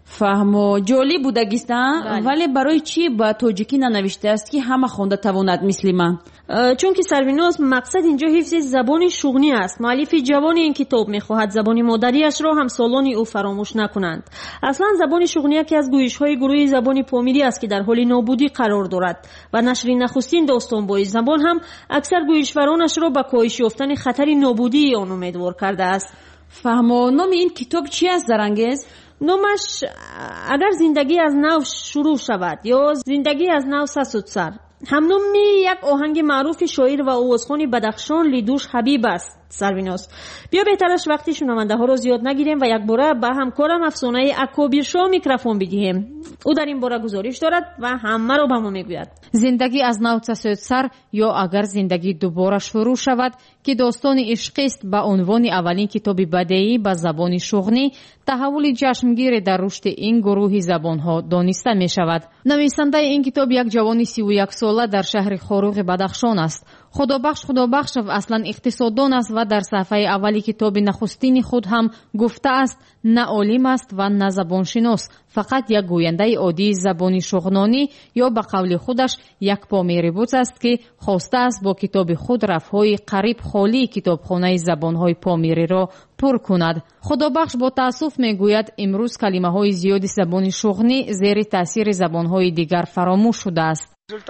фаҳмо ҷолиб будагистан, вале барои чӣ ба тоҷикӣ нанавиштааст ки ҳама хонда тавонад мисли ман? чунки Сарвиноз, мақсад инҷо ҳифзи забони шуғнӣ аст. муаллифи ҷавони ин китоб мехоҳад забони модариашро ҳамсолони ӯ фаромӯш накунанд. аслан забони шуғнӣ яке аз гӯишҳои гурӯҳи забони помирӣ аст ки дар ҳоли нобудӣ қарор дорад ва нашри нахустин достонбои забон ҳам аксар гӯишваронашро ба коҳиш ёфтани хатари нобудии он умедвор кардааст. фаҳмо, номи ин китоб чӣ аст Зарангез? номаш агар зиндагӣ аз нав шурӯъ шавад ё зиндагӣ аз нав сасуд сар. ҳамноми як оҳанги маъруфи шоир ва овозхони Бадахшон Лидуш Ҳабиб аст. Сарвиноз, биё беҳтараш вақти шунавандаҳоро зиёд нагирем ва якбора ба ҳамкорам афсонаи Акобиршоҳ микрофон бидиҳем. ӯ дар ин бора гузориш дорад ва ҳамаро ба мо мегӯяд. зиндагӣ аз нав сасуд сар ё агар зиндагӣ дубора шурӯъ шавад ки достони ишқист ба унвони аввалин китоби бадеӣ ба забони шуғнӣ, таҳаввули ҷашмгире дар рушди ин гурӯҳи забонҳо дониста мешавад. нависандаи ин китоб як ҷавони сиву як сола дар шаҳри Хоруғи Бадахшон аст. худобахш худобахшов аслан иқтисоддон аст ва дар сафҳаи аввали китоби нахустини худ ҳам гуфтааст на олим аст ва на забоншинос, фақат як гӯяндаи оддии забони шуғнонӣ ё ба қавли худаш як померибуз аст ки хостааст бо китоби худ рафҳои қариб холии китобхонаи забонҳои помириро пур кунад. худобахш бо таассуф мегӯяд имрӯз калимаҳои зиёди забони шуғнӣ зери таъсири забонҳои дигар фаромӯш шудааст.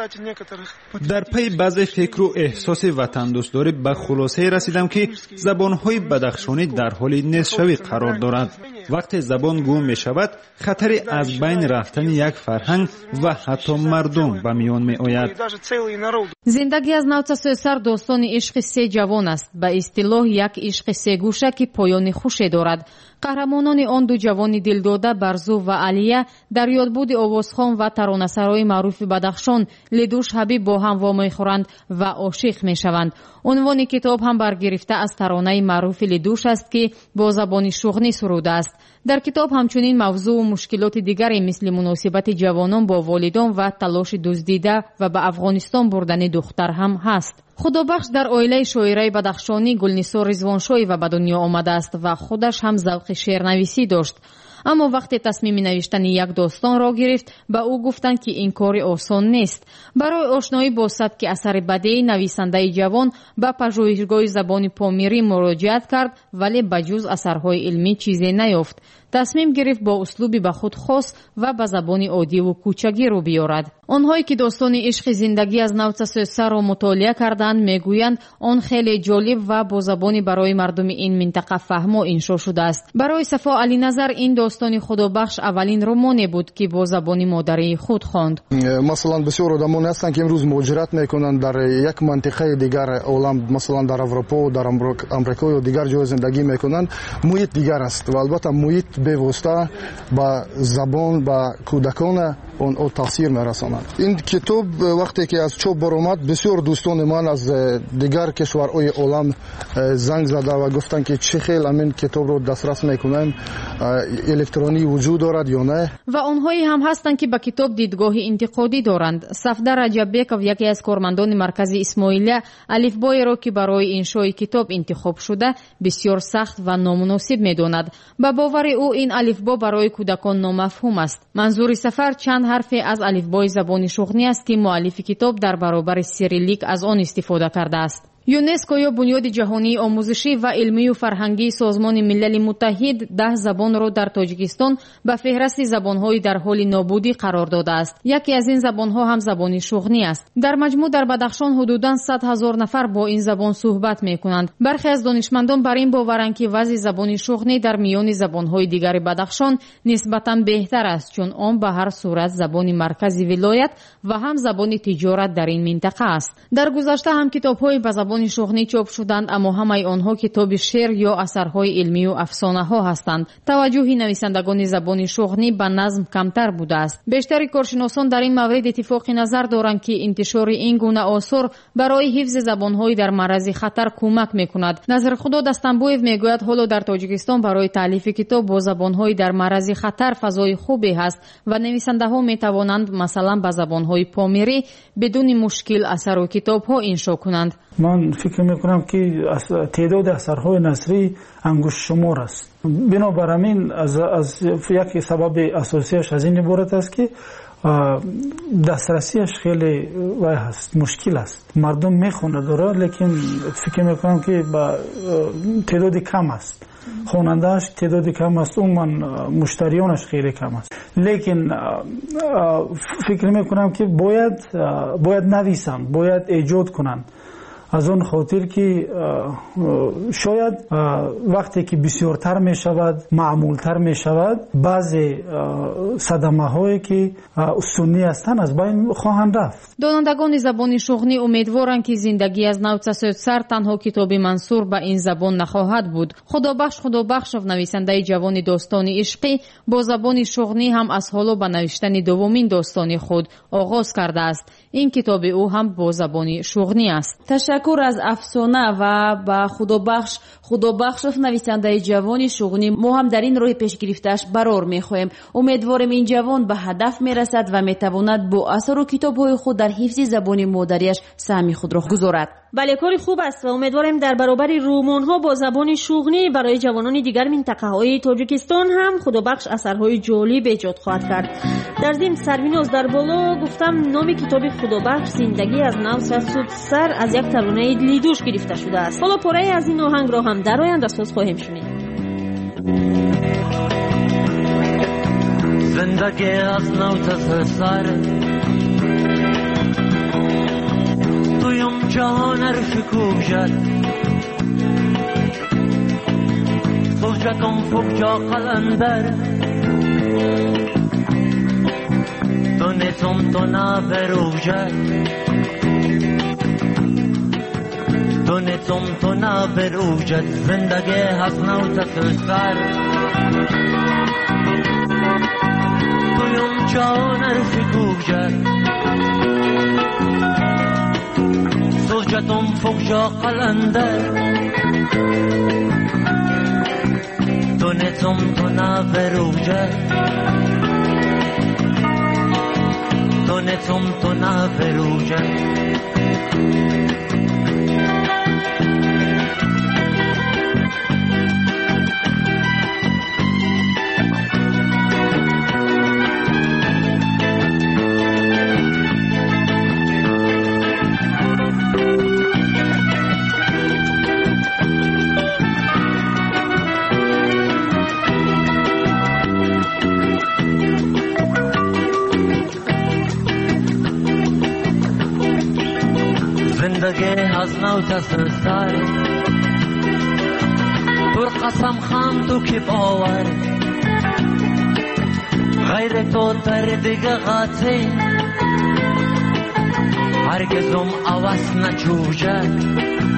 дар паи баъзе фикру эҳсоси ватандӯстдорӣ ба хулосае расидам ки забонҳои бадахшонӣ дар ҳоли нестшавӣ қарор дорад. вақте забон гум мешавад, хатари аз байн рафтани як фарҳанг ва ҳатто мардум ба миён меояд. зиндагӣ аз нав сасуд сар достони ишқи се ҷавон аст, ба истилоҳ як ишқи сегӯша ки поёни хуше дорад. қаҳрамонони он ду ҷавони дилдода Барзу ва Алия дар ёдбуди овозхон ва таронасарои маъруфи Бадахшон Лидуш Ҳабиб бо ҳам вомехӯранд ва ошиқ мешаванд. унвони китоб ҳам баргирифта аз таронаи маъруфи Лидуш аст ки бо забони шуғнӣ сурудааст. дар китоб ҳамчунин мавзӯъу мушкилоти дигаре мисли муносибати ҷавонон бо волидон ва талоши дуздида ва ба Афғонистон бурдани духтар ҳам ҳаст. худобахш дар оилаи шоираи бадахшонӣ Гулнисо Ризвоншоева ба дунё омадааст ва худаш ҳам завқи шеърнависӣ дошт. аммо вақте тасмими навиштани як достонро гирифт, ба ӯ гуфтанд ки ин кори осон нест. барои ошноӣ бо сабки асари бадеӣ нависандаи ҷавон ба пажӯҳишгоҳи забони помирӣ муроҷиат кард, вале ба ҷуз асарҳои илмӣ чизе наёфт. тасмим гирифт бо услуби ба худ хос ва ба забони оддиву кӯчагӣ рӯ биёрад. онҳое ки достони ишқи зиндагӣ аз нав сасуд сарро мутолиа карданд мегӯянд он хеле ҷолиб ва бо забони барои мардуми ин минтақа фаҳмо иншо шудааст. барои Сафо Алиназар ин достони худобахш аввалин ромоне буд ки бо забони модарии худ хонд. масалан бисёр одамоне ҳастанд ки имрӯз муҳоҷират мекунанд дар як мантиқаи дигар олам, масалан дар Аврупо, дар Амрико ё дигар ҷое зиндагӣ мекунанд. муҳит дигар аст ва албатта муҳит бевосита ба забон, ба кӯдакон он таъсир мерасонад. ин китоб вақте ки аз чоп баромад, бисёр дӯстони ман аз дигар кишварҳои олам занг зада ва гуфтанд ки чӣ хел амин китобро дастрас мекунем, электронӣ вуҷуд дорад ё не. ва онҳое ҳам ҳастанд ки ба китоб дидгоҳи интиқодӣ доранд. Сафдар Раҷаббеков, яке аз кормандони маркази Исмоилия, алифбоеро ки барои иншои китоб интихоб шуда бисёр сахт ва номуносиб медонад. ба бовари ӯ ин алифбо барои кӯдакон номафҳум аст. Манзури Сафар чанд ҳарфе аз алифбои забони шуғнӣ аст ки муаллифи китоб дар баробари сириллик аз он истифода кардааст. ЮНЕСКО ё бунёди ҷаҳонии омӯзишӣ ва илмию фарҳангии Созмони Милали Муттаҳид даҳ забонро дар Тоҷикистон ба феҳрасти забонҳои дар ҳоли нобудӣ қарор додааст. яке аз ин забонҳо ҳам забони шуғнӣ аст. дар маҷмӯъ дар Бадахшон ҳудудан сад ҳазор нафар бо ин забон суҳбат мекунанд. бархе аз донишмандон бар ин боваранд ки вазъи забони шуғнӣ дар миёни забонҳои дигари Бадахшон нисбатан беҳтар аст, чун он ба ҳар сурат забони маркази вилоят ва ҳам забони тиҷорат дар ин минтақа аст. дар гузашта ҳам китобҳои ба забони шуғнӣ чоп шуданд, аммо ҳамаи онҳо китоби шеър ё асарҳои илмию афсонаҳо ҳастанд. таваҷҷӯҳи нависандагони забони шуғнӣ ба назм камтар будааст. бештари коршиносон дар ин маврид иттифоқи назар доранд ки интишори ин гуна осор барои ҳифзи забонҳои дар маърази хатар кӯмак мекунад. Назрхудо Дастанбоев мегӯяд ҳоло дар Тоҷикистон барои таълифи китоб бо забонҳои дар маърази хатар фазои хубе ҳаст ва нависандаҳо метавонанд масалан ба забонҳои помирӣ бидуни мушкил асару китобҳо иншо кунанд. ман من فکر میکنم که تعداد اثرهای نثری انگشت شمار است. بنابراین از از یک سبب اساسیش از این عبارت است که دسترسیش خیلی وای هست، مشکل است. مردم میخونه داره، لیکن فکر میکنم که با تعداد کم است. خواننده‌اش تعداد کم است، عموما مشتریانش خیلی کم است. لیکن فکر میکنم که باید باید نویسن، باید ایجاد کنن. از اون خاطر که شاید وقتی که بسیارتر می شود، معمولتر می شود، بعضی صدمه هایی که سنی هستند از بین خواهند رفت. دانندگان زبان شغنی امیدوارند که زندگی از نو تسعود تنها کتابی منصور به این زبان نخواهد بود. خدابخش خدابخشов نویسنده جوان داستان عشقی با زبان شغنی هم از حالا به نوشتن دومین داستان خود آغاز کرده است. این کتاب او هم با زبان شغنی است. تشکر از افسانه و با خدابخش خدابخشов نویسنده جوان شغنی. ما هم در این راه پیش گرفته‌اش برار می‌خواهیم. امیدواریم این جوان به هدف میرسد و میتواند با اثر و کتاب‌های خود در حفظ زبان مادریش سهم خود را گذارد. بله، کاری خوب است و امیدواریم در برابر رمان‌ها با زبان شغنی برای جوانان دیگر منطقه‌های تاجیکستان هم خدابخش اثرهای جالب ایجاد خواهد کرد. در ضمن سربیناز در بالا گفتم نام کتاب خدابخش زندگی از نو تسعود سر از یک ترانه دلیدوش گرفته شده است. حالا پاره از این آهنگ را هم در آینده ساز خواهیم شنید. زندگی از نو تسعود سر تویم جهان رفکوب جد سوجتم فوق جا قلندر تو نیتم تو نبرو جد تو نیتم تو نبرو جد زندگی هست نو تسعود سر تویم جهان رفکوب جد سوجتم فوق جا قلندر تو نیتم تو نبرو جد تو نیتم تو نبرو جد زندگی از نو تسعود سر تو قسم خام تو که باور غیر تو در دیگه قاطی هرگزم عوض نچوجد.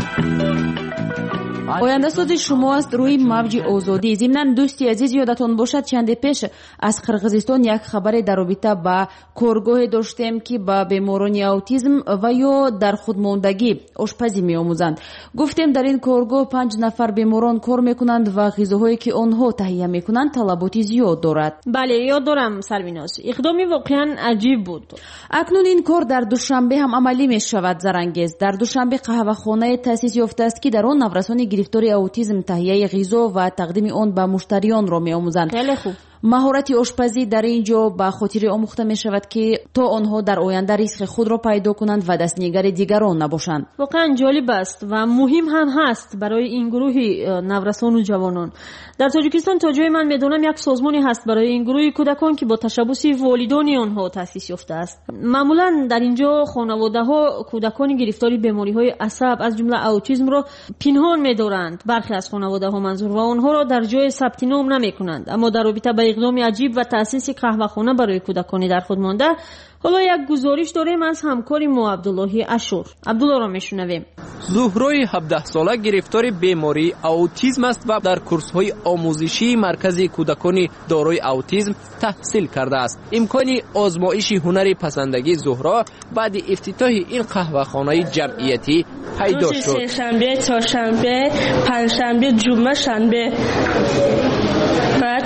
آینده سازی شما است روی موج آزادی. ضمن دوستی عزیز یادتون باشد چند پیش از قرقیزستان یک خبر در رابطه با کارگاه داشتیم که با بیماران اوتیسم و یا در خودماندگی آشپزی می‌آموزند. گفتیم در این کارگاه پنج نفر بیماران کار میکنند و غذاهایی که آنها تهیه میکنند طلباتی زیاد دارد. بله یاد دارم سربیناز، اقدامی واقعا عجیب بود. اکنون این کار در دوشنبه هم عملی می‌شود. زرانگیز در دوشنبه قهوه‌خانه تأسیس یافته است که در آن نورسان گرفتاری اوتیسم تهیه غذا و تقدیم آن به مشتریان را می‌آموزند. خیلی خوب. مهارت آشپزی در اینجا به خاطر آموخته می شود که تا آنها در آینده ریسک خود را پیدا کنند و دستنیگر دیگران نباشند. واقعا جالب است و مهم هم هست برای این گروه نورسان و جوانان. در تاجیکستان تا جای من میدونم یک سازمانی هست برای این گروه کودکان که با تشبث والدان آنها تأسیس یافته است. معمولا در اینجا خانواده ها کودکان گرفتار بیماری های عصب از جمله اوتیسم را پنهان می‌دارند. برخی از خانواده ها منظور و آنها را در جای ثبت نام نمی‌کنند. اما در رابطه با اقدام عجیب و تأسیس قهوه‌خانه برای کودکان در خود مانده حالا یک گزارش داریم از همکار ما عبداللهی اشور. عبدالله را میشنویم. زهرای هفده ساله گرفتار بیماری اوتیسم است و در کورس‌های آموزشی مرکز کودکان دارای اوتیسم تحصیل کرده است. امکان آزمایش هنر پسندگی زهرا بعد افتتاح این قهوه‌خانه جمعیتی پیدا شد. روز شنبه، چهارشنبه، پنجشنبه، جمعه، شنبه. بعد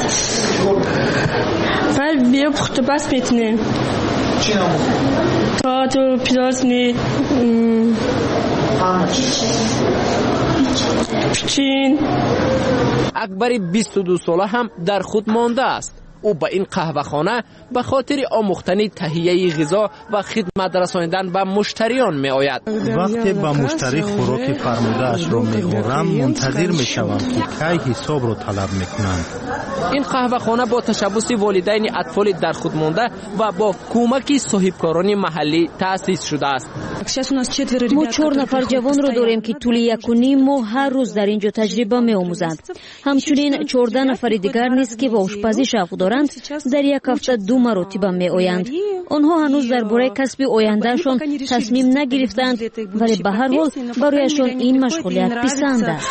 بعد بیا پخت پس میتونیم. چی نمو؟ تا تو پیراز نی پچین. اکبر بیست و دو ساله هم در خود مانده است. او به این قهوه‌خانه به خاطر آموختن تهیه غذا و خدمت رساندن به مشتریان می آید. وقتی به مشتری خوراک فرموده اش را می آورم منتظر می شوم که کی حساب را طلب می کنند. این قهوه‌خانه با تشبث والدین اطفال در خود مانده و با کمک صاحبکاران محلی تأسیس شده است. ما چهار نفر جوان را داریم که طول یک و نیم ماه هر روز در اینجا تجربه می آموزند. همچنین چهارده نفر دیگر نیز که با آشپزی شوق دارند در یک هفته دو مرتبه می آیند. آنها هنوز درباره کسب آیندهشان تصمیم نگرفتند ولی به هر حال برایشان این مشغولیت پسند است.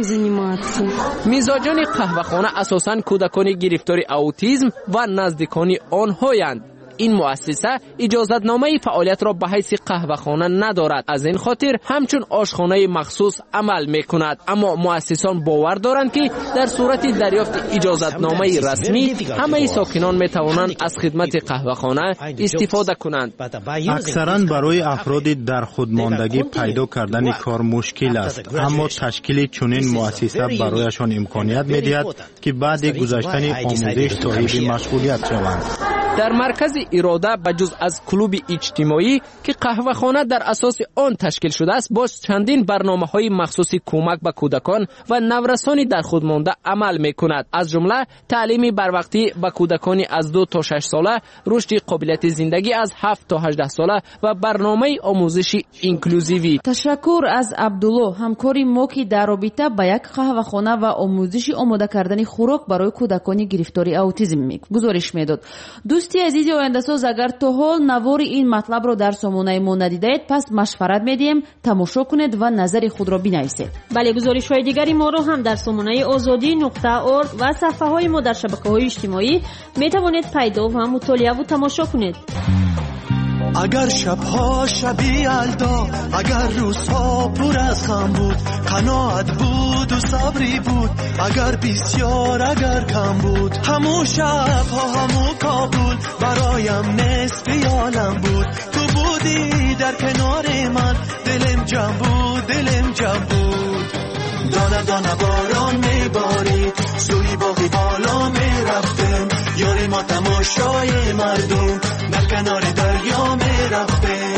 میزبان قهوه‌خانه اساساً کودکان گرفتار اوتیسم و نزدیکان آنهایند. این مؤسسه اجازتنامه فعالیت را به حیث قهوه‌خانه ندارد. از این خاطر همچون آشخانه مخصوص عمل می‌کند. اما مؤسسان باور دارند که در صورت دریافت اجازتنامه رسمی همه ساکنان می‌توانند از خدمت قهوه‌خانه استفاده کنند. اکثراً برای افراد در خودماندگی پیدا کردن کار مشکل است، اما تشکیل چنین مؤسسه برایشان امکانیت می‌دهد که بعد گذشتن آموزش صاحب مشغولیت شوند. در مرکز اراده بجز از کلوب اجتماعی که قهوه‌خانه در اساس آن تشکیل شده است، باز چندین برنامه‌های مخصوصی کمک به کودکان و نورسانی در خود مانده عمل می‌کند. از جمله تعلیم بروقتی به کودکان از دو تا شش ساله، رشد قابلیت زندگی از هفت تا هجده ساله و برنامه آموزشی اینکلوزیوی. تشکر از عبدالله، همکاری ما که در رابطه با یک قهوه‌خانه و آموزش آماده کردن خوراک برای کودکان گرفتار اوتیسم گزارش می‌داد. دوستی عزیزی آینده‌ساز، اگر تا حال نوار این مطلب را در سامانه ما ندیدید، پس مشورت میدیم تماشا کنید و نظر خود را بنویسید. بله، گزارش‌های دیگری ما را هم در سامانه آزادی نقطه ارگ و صفحه‌های ما در شبکه‌های اجتماعی می‌توانید پیدا و مطالعه و تماشا کنید. اگر شبها شبی یلدا، اگر روزها پر از غم بود، قناعت بود و صبری بود، اگر بسیار اگر کم بود، همو شبها همو کابل برایم نصف عالم بود. تو بودی در کنار من، دلم جمع بود دلم جمع بود. دانه دانه باران میبارید، سوی باقی بالا میرفتم، یاری ما تماشای مردم در کنار دریا میرفتم.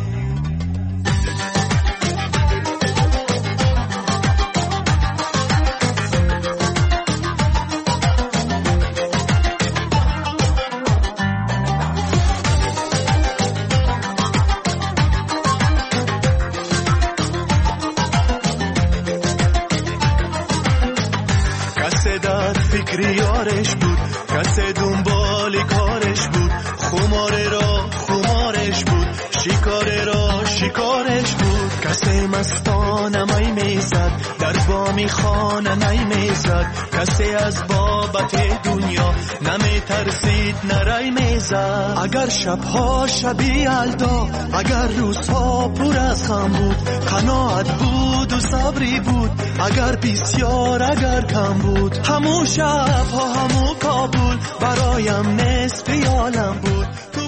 کسی در فکر یارش بود، کسی دنبال کارش بود، خماره را خمارش بود، شکاره را شکارش بود. کسی مستانه می میزد، در بامی خانه نی میزد، کسی از بابت دنیا نمی ترسید نرای میزد. اگر شبها شبی یلدا، اگر روزها پر از غم بود، قناعت بود و صبری بود، اگر بسیار اگر کم بود، همو شبها همو کابل برایم نصف عالم بود.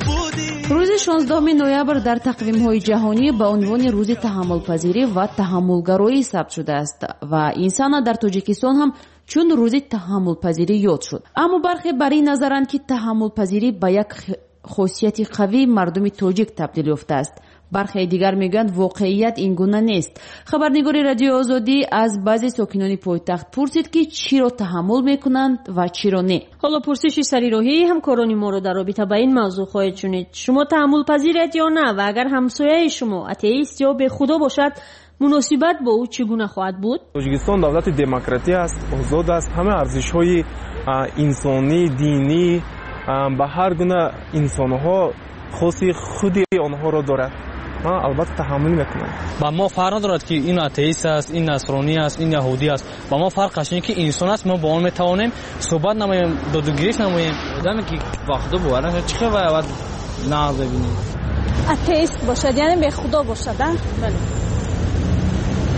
روز شانزدهم نوامبر در تقویم‌های جهانی به عنوان روز تحمل‌پذیری و تحملگرایی ثبت شده است و این سال در تاجیکستان هم چون روز تحمل‌پذیری یاد شد. اما برخی بر این نظرند که تحمل‌پذیری به یک خاصیت قوی مردم تاجیک تبدیل یافته است. برخی دیگر میگویند واقعیت این گونه نیست. خبرنگار رادیو آزادی از بعضی ساکنان پایتخت پرسید که چی را تحمل میکنند و چی را نه. حالا پرسش سریراهی همکاران ما را در رابطه با این موضوع خواهید شنید. شما تحمل پذیرید یا نه؟ و اگر همسایه شما اتئیست یا به خدا باشد، مناسبت با او چگونه خواهد بود؟ تاجیکستان دولت دموکراتی است، آزاد است، همه ارزش‌های انسانی، دینی به هر گونه انسان‌ها خاصی خودی آنها را دارد. ما البته تحمل میکنم. با ما فرق ندارد که این آتئیست است، این نصرانی است، این یهودی است. با ما فرقش اینه که انسان است، ما با آن میتوانیم صحبت نماییم، دادگیری نماییم. آدمی که وقت بواره چه باید نه ببینیم. آتئیست باشد یعنی به خدا باشد. بله.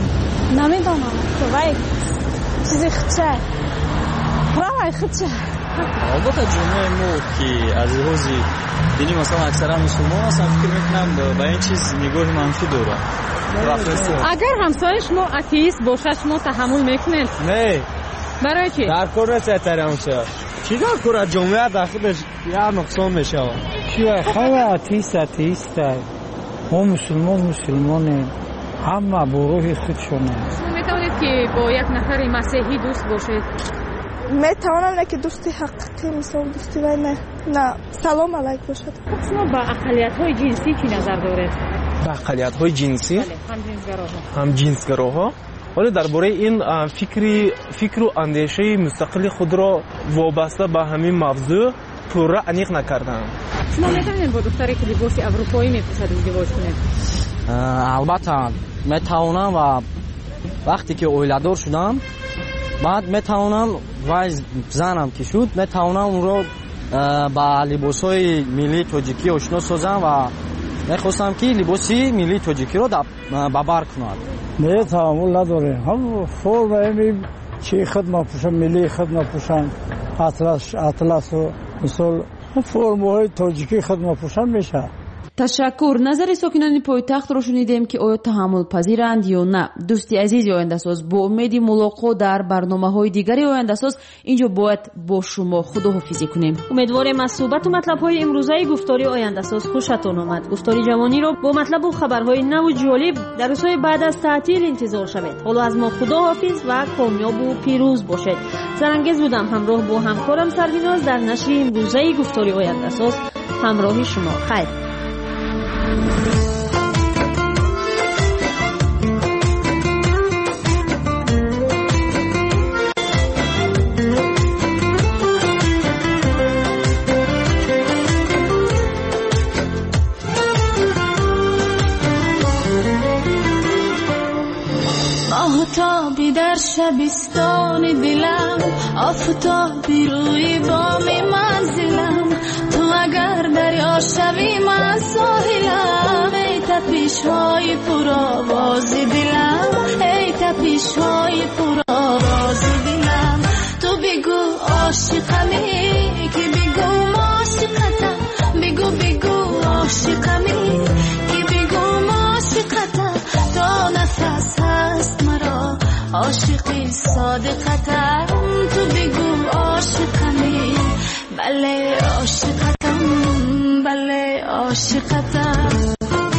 نمیدونم. تو وای چیزی خچه. وای خچه. البته جمعه ما که از لحاظ دینی مثلا اکثرا مسلمان هستن فکر میکنم به این چیز نگاه منفی داره. اگر همسایه شما اتئیست باشه شما تحمل میکنید؟ نه. برای چی؟ در کار احترام شه. چی در کار جمعه در خودش یه نقصان میشه. چی خیلی اتئیست اتئیست ما مسلمان مسلمانیم همه با روح خودشونه. میتونید که با یک نفر مسیحی دوست باشید؟ میتونم نه که دوستی حقیقی مثلا دوستی وای نه نه سلام علیک باشد. شما با اقلیت های جنسی چی نظر دارید؟ با اقلیت های جنسی؟ بله هم جنسگراها. هم جنسگراها. ولی درباره این فکری فکر و اندیشه مستقل خود را وابسته به همین موضوع پورا انیق نکردم. شما میتونید با دختری که لباس اروپایی میپوشد ازدواج کنید؟ البته میتونم و وقتی که اویلادور شدم بعد میتونم و زنم که شد میتونم اون رو با لباس های ملی تاجیکی آشنا سازم و میخواستم که لباسی ملی تاجیکی رو ببر کند. نه تعامل نداره هم فرم همین چی خود نپوشن ملی خود نپوشن اطلس اطلس و مثل فرم های تاجیکی خود نپوشن میشه. تشکر. نظر ساکنان پایتخت رو شنیدیم که آیا تحمل پذیرند یا نه. دوستی عزیز آینده ساز با امید ملاقات در برنامه‌های دیگری آینده ساز اینجا باید با شما خداحافظی کنیم. امیدواریم از صحبت و مطلب‌های امروزه گفتاری آینده ساز خوشتون آمد. گفتاری جوانی رو با مطلب و خبرهای نو و جالب در روزهای بعد از تعطیل انتظار شوید. حالا از ما خداحافظ و کامیاب و پیروز باشید. سرانگیز بودم همراه با همکارم سرویناز در نشر امروزه گفتاری آینده ساز. همراه شما خیر. آفتابی در شبستان دلم آفتابی روی بام منزلم تو اگر دریا شوی من ساحلم ای تپش های پرآواز دلم ای تپش های پرآواز دلم تو بگو عاشقمی که بگو عاشقتم بگو بگو عاشقمی که بگو عاشقتم تا نفس هست مرا عاشقی صادقتم تو بگو عاشقمی بله عاشقتم بله عاشقتم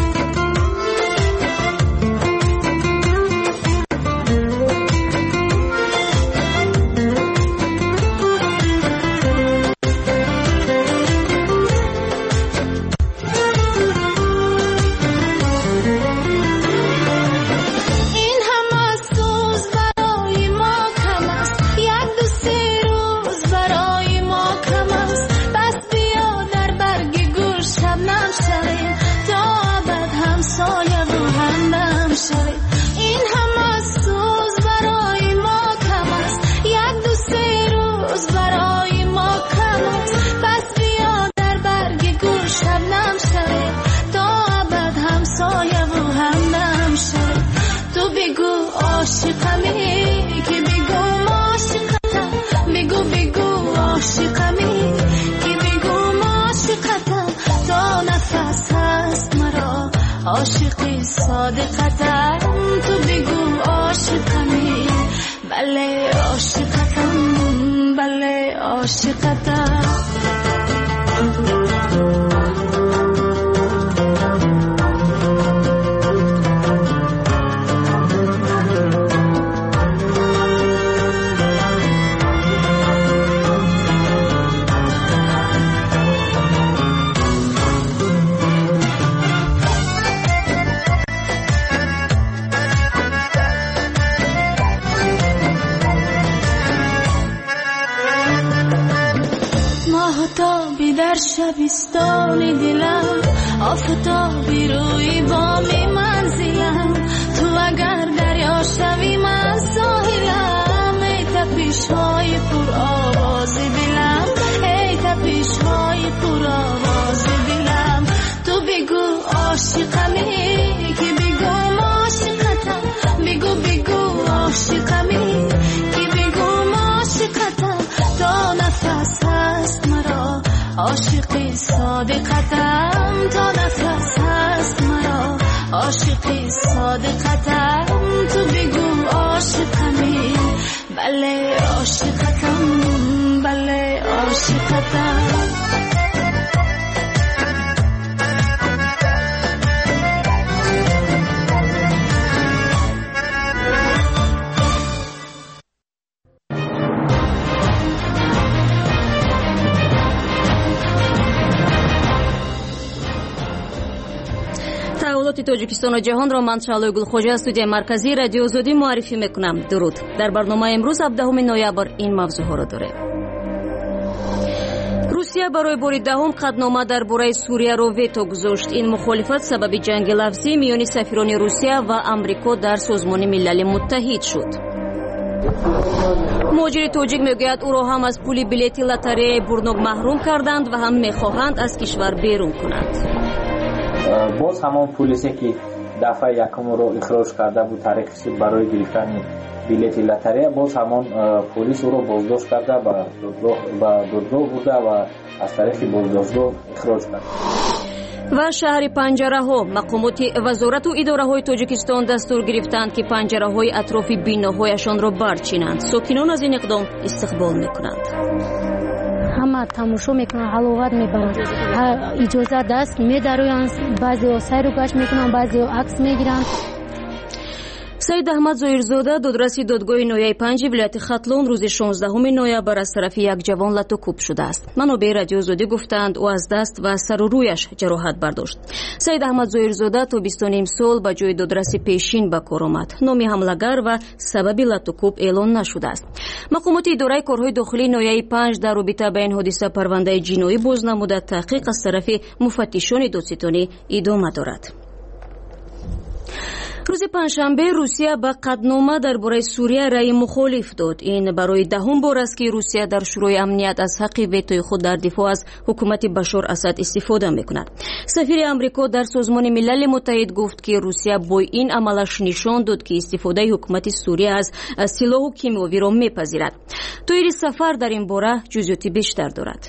عاشقی صادقتم تو بگو عاشقمی بله عاشقتم بله عاشقتم آفتابی در شبستان دلم آفتابی روی بام منزلم تو اگر دریا شوی من ساحلم ای تپش های پر آواز دلم ای تپش های پر آواز دلم تو بگو عاشقمی که بگو عاشقتم بگو بگو عاشقمی که بگو عاشقتم تا نفس عاشقی صادقتم تا نفس هست مرا عاشقی صادقتم تو بگو عاشقمی بله عاشقتم بله عاشقتم تحولات تاجیکستان و جهان را من شعله گلخوجه از استودیوی مرکزی رادیو آزادی معرفی میکنم. درود. در برنامه امروز هفدهم نوامبر این موضوع ها را داریم. روسیه برای بار دهم قطعنامه درباره سوریه را ویتو گذاشت. این مخالفت سبب جنگ لفظی میان سفیران روسیه و آمریکا در سازمان ملل متحد شد. مهاجر تاجیک میگوید او را هم از پول بلیط لاتاری برنگ محروم کردند و هم میخواهند از کشور بیرون کنند. باز همان پلیسی که دفعه یکم رو اخراج کرده بود تاریخی برای گرفتن بلیط لاتاری، باز همان پلیس او رو بازداشت کرده و دادگاه برده و از طریق بازداشتگاه اخراج کرد. و شهر پنجره ها مقامات وزارت و اداره های تاجیکستان دستور گرفتند که پنجره های اطراف بیناهایشان را برچینند. ساکنان از این اقدام استقبال میکنند. همه تماشا میکنن، حلاوت میبرن، اجازه دست میدارن، بعضی ها سیر و گشت میکنن، بعضی ها عکس میگیرن. سید احمد ظاهرزاده دادرسی دادگاه نویای پنج ولایت ختلون روز شانزدهم نوامبر از طرف یک جوان لطو کوب شده است. منابع رادیو آزادی گفتند او از دست و سر و رویش جراحت برداشت. سید احمد ظاهرزاده تا بیست و نیم سال با جای دادرسی پیشین به کار آمد. نام حملگر و سبب لطو کوب اعلان نشده است. مقامات اداره کارهای داخلی نویای پنج در رابطه با این حادثه پرونده جنایی بازنموده تحقیق از طرف مفتشان دادستانی ادامه دارد. روز پنجشنبه روسیه به قطعنامه درباره سوریه رأی مخالف داد. این برای دهم بار است که روسیه در شورای امنیت از حق ویتوی خود در دفاع از حکومت بشار اسد استفاده میکند. سفیر آمریکا در سازمان ملل متحد گفت که روسیه با این عملش نشان داد که استفاده حکومت سوریه از سلاح کیمیایی را میپذیرد. تویری سفر در این باره جزئیات بیشتر دارد.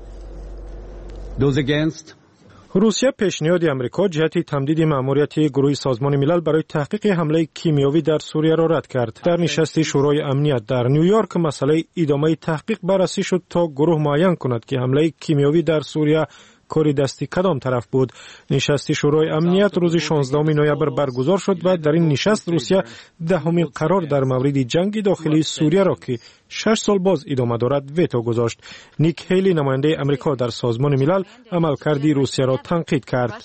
روسیه پیشنهاد آمریکا جهت تمدید مأموریت گروه سازمان ملل برای تحقیق حمله کیمیایی در سوریه را رد کرد. در نشست شورای امنیت در نیویورک مسئله ادامه تحقیق بررسی شد تا گروه معین کند که حمله کیمیایی در سوریه کاری دستی کدام طرف بود. نشست شورای امنیت روز شانزدهم نوامبر برگزار شد و در این نشست روسیه دهمین قرار در مورد جنگ داخلی سوریه را که شش سال باز ادامه دارد ویتو گذاشت. نیک هیلی نماینده امریکا در سازمان ملل عملکرد روسیه را تنقید کرد.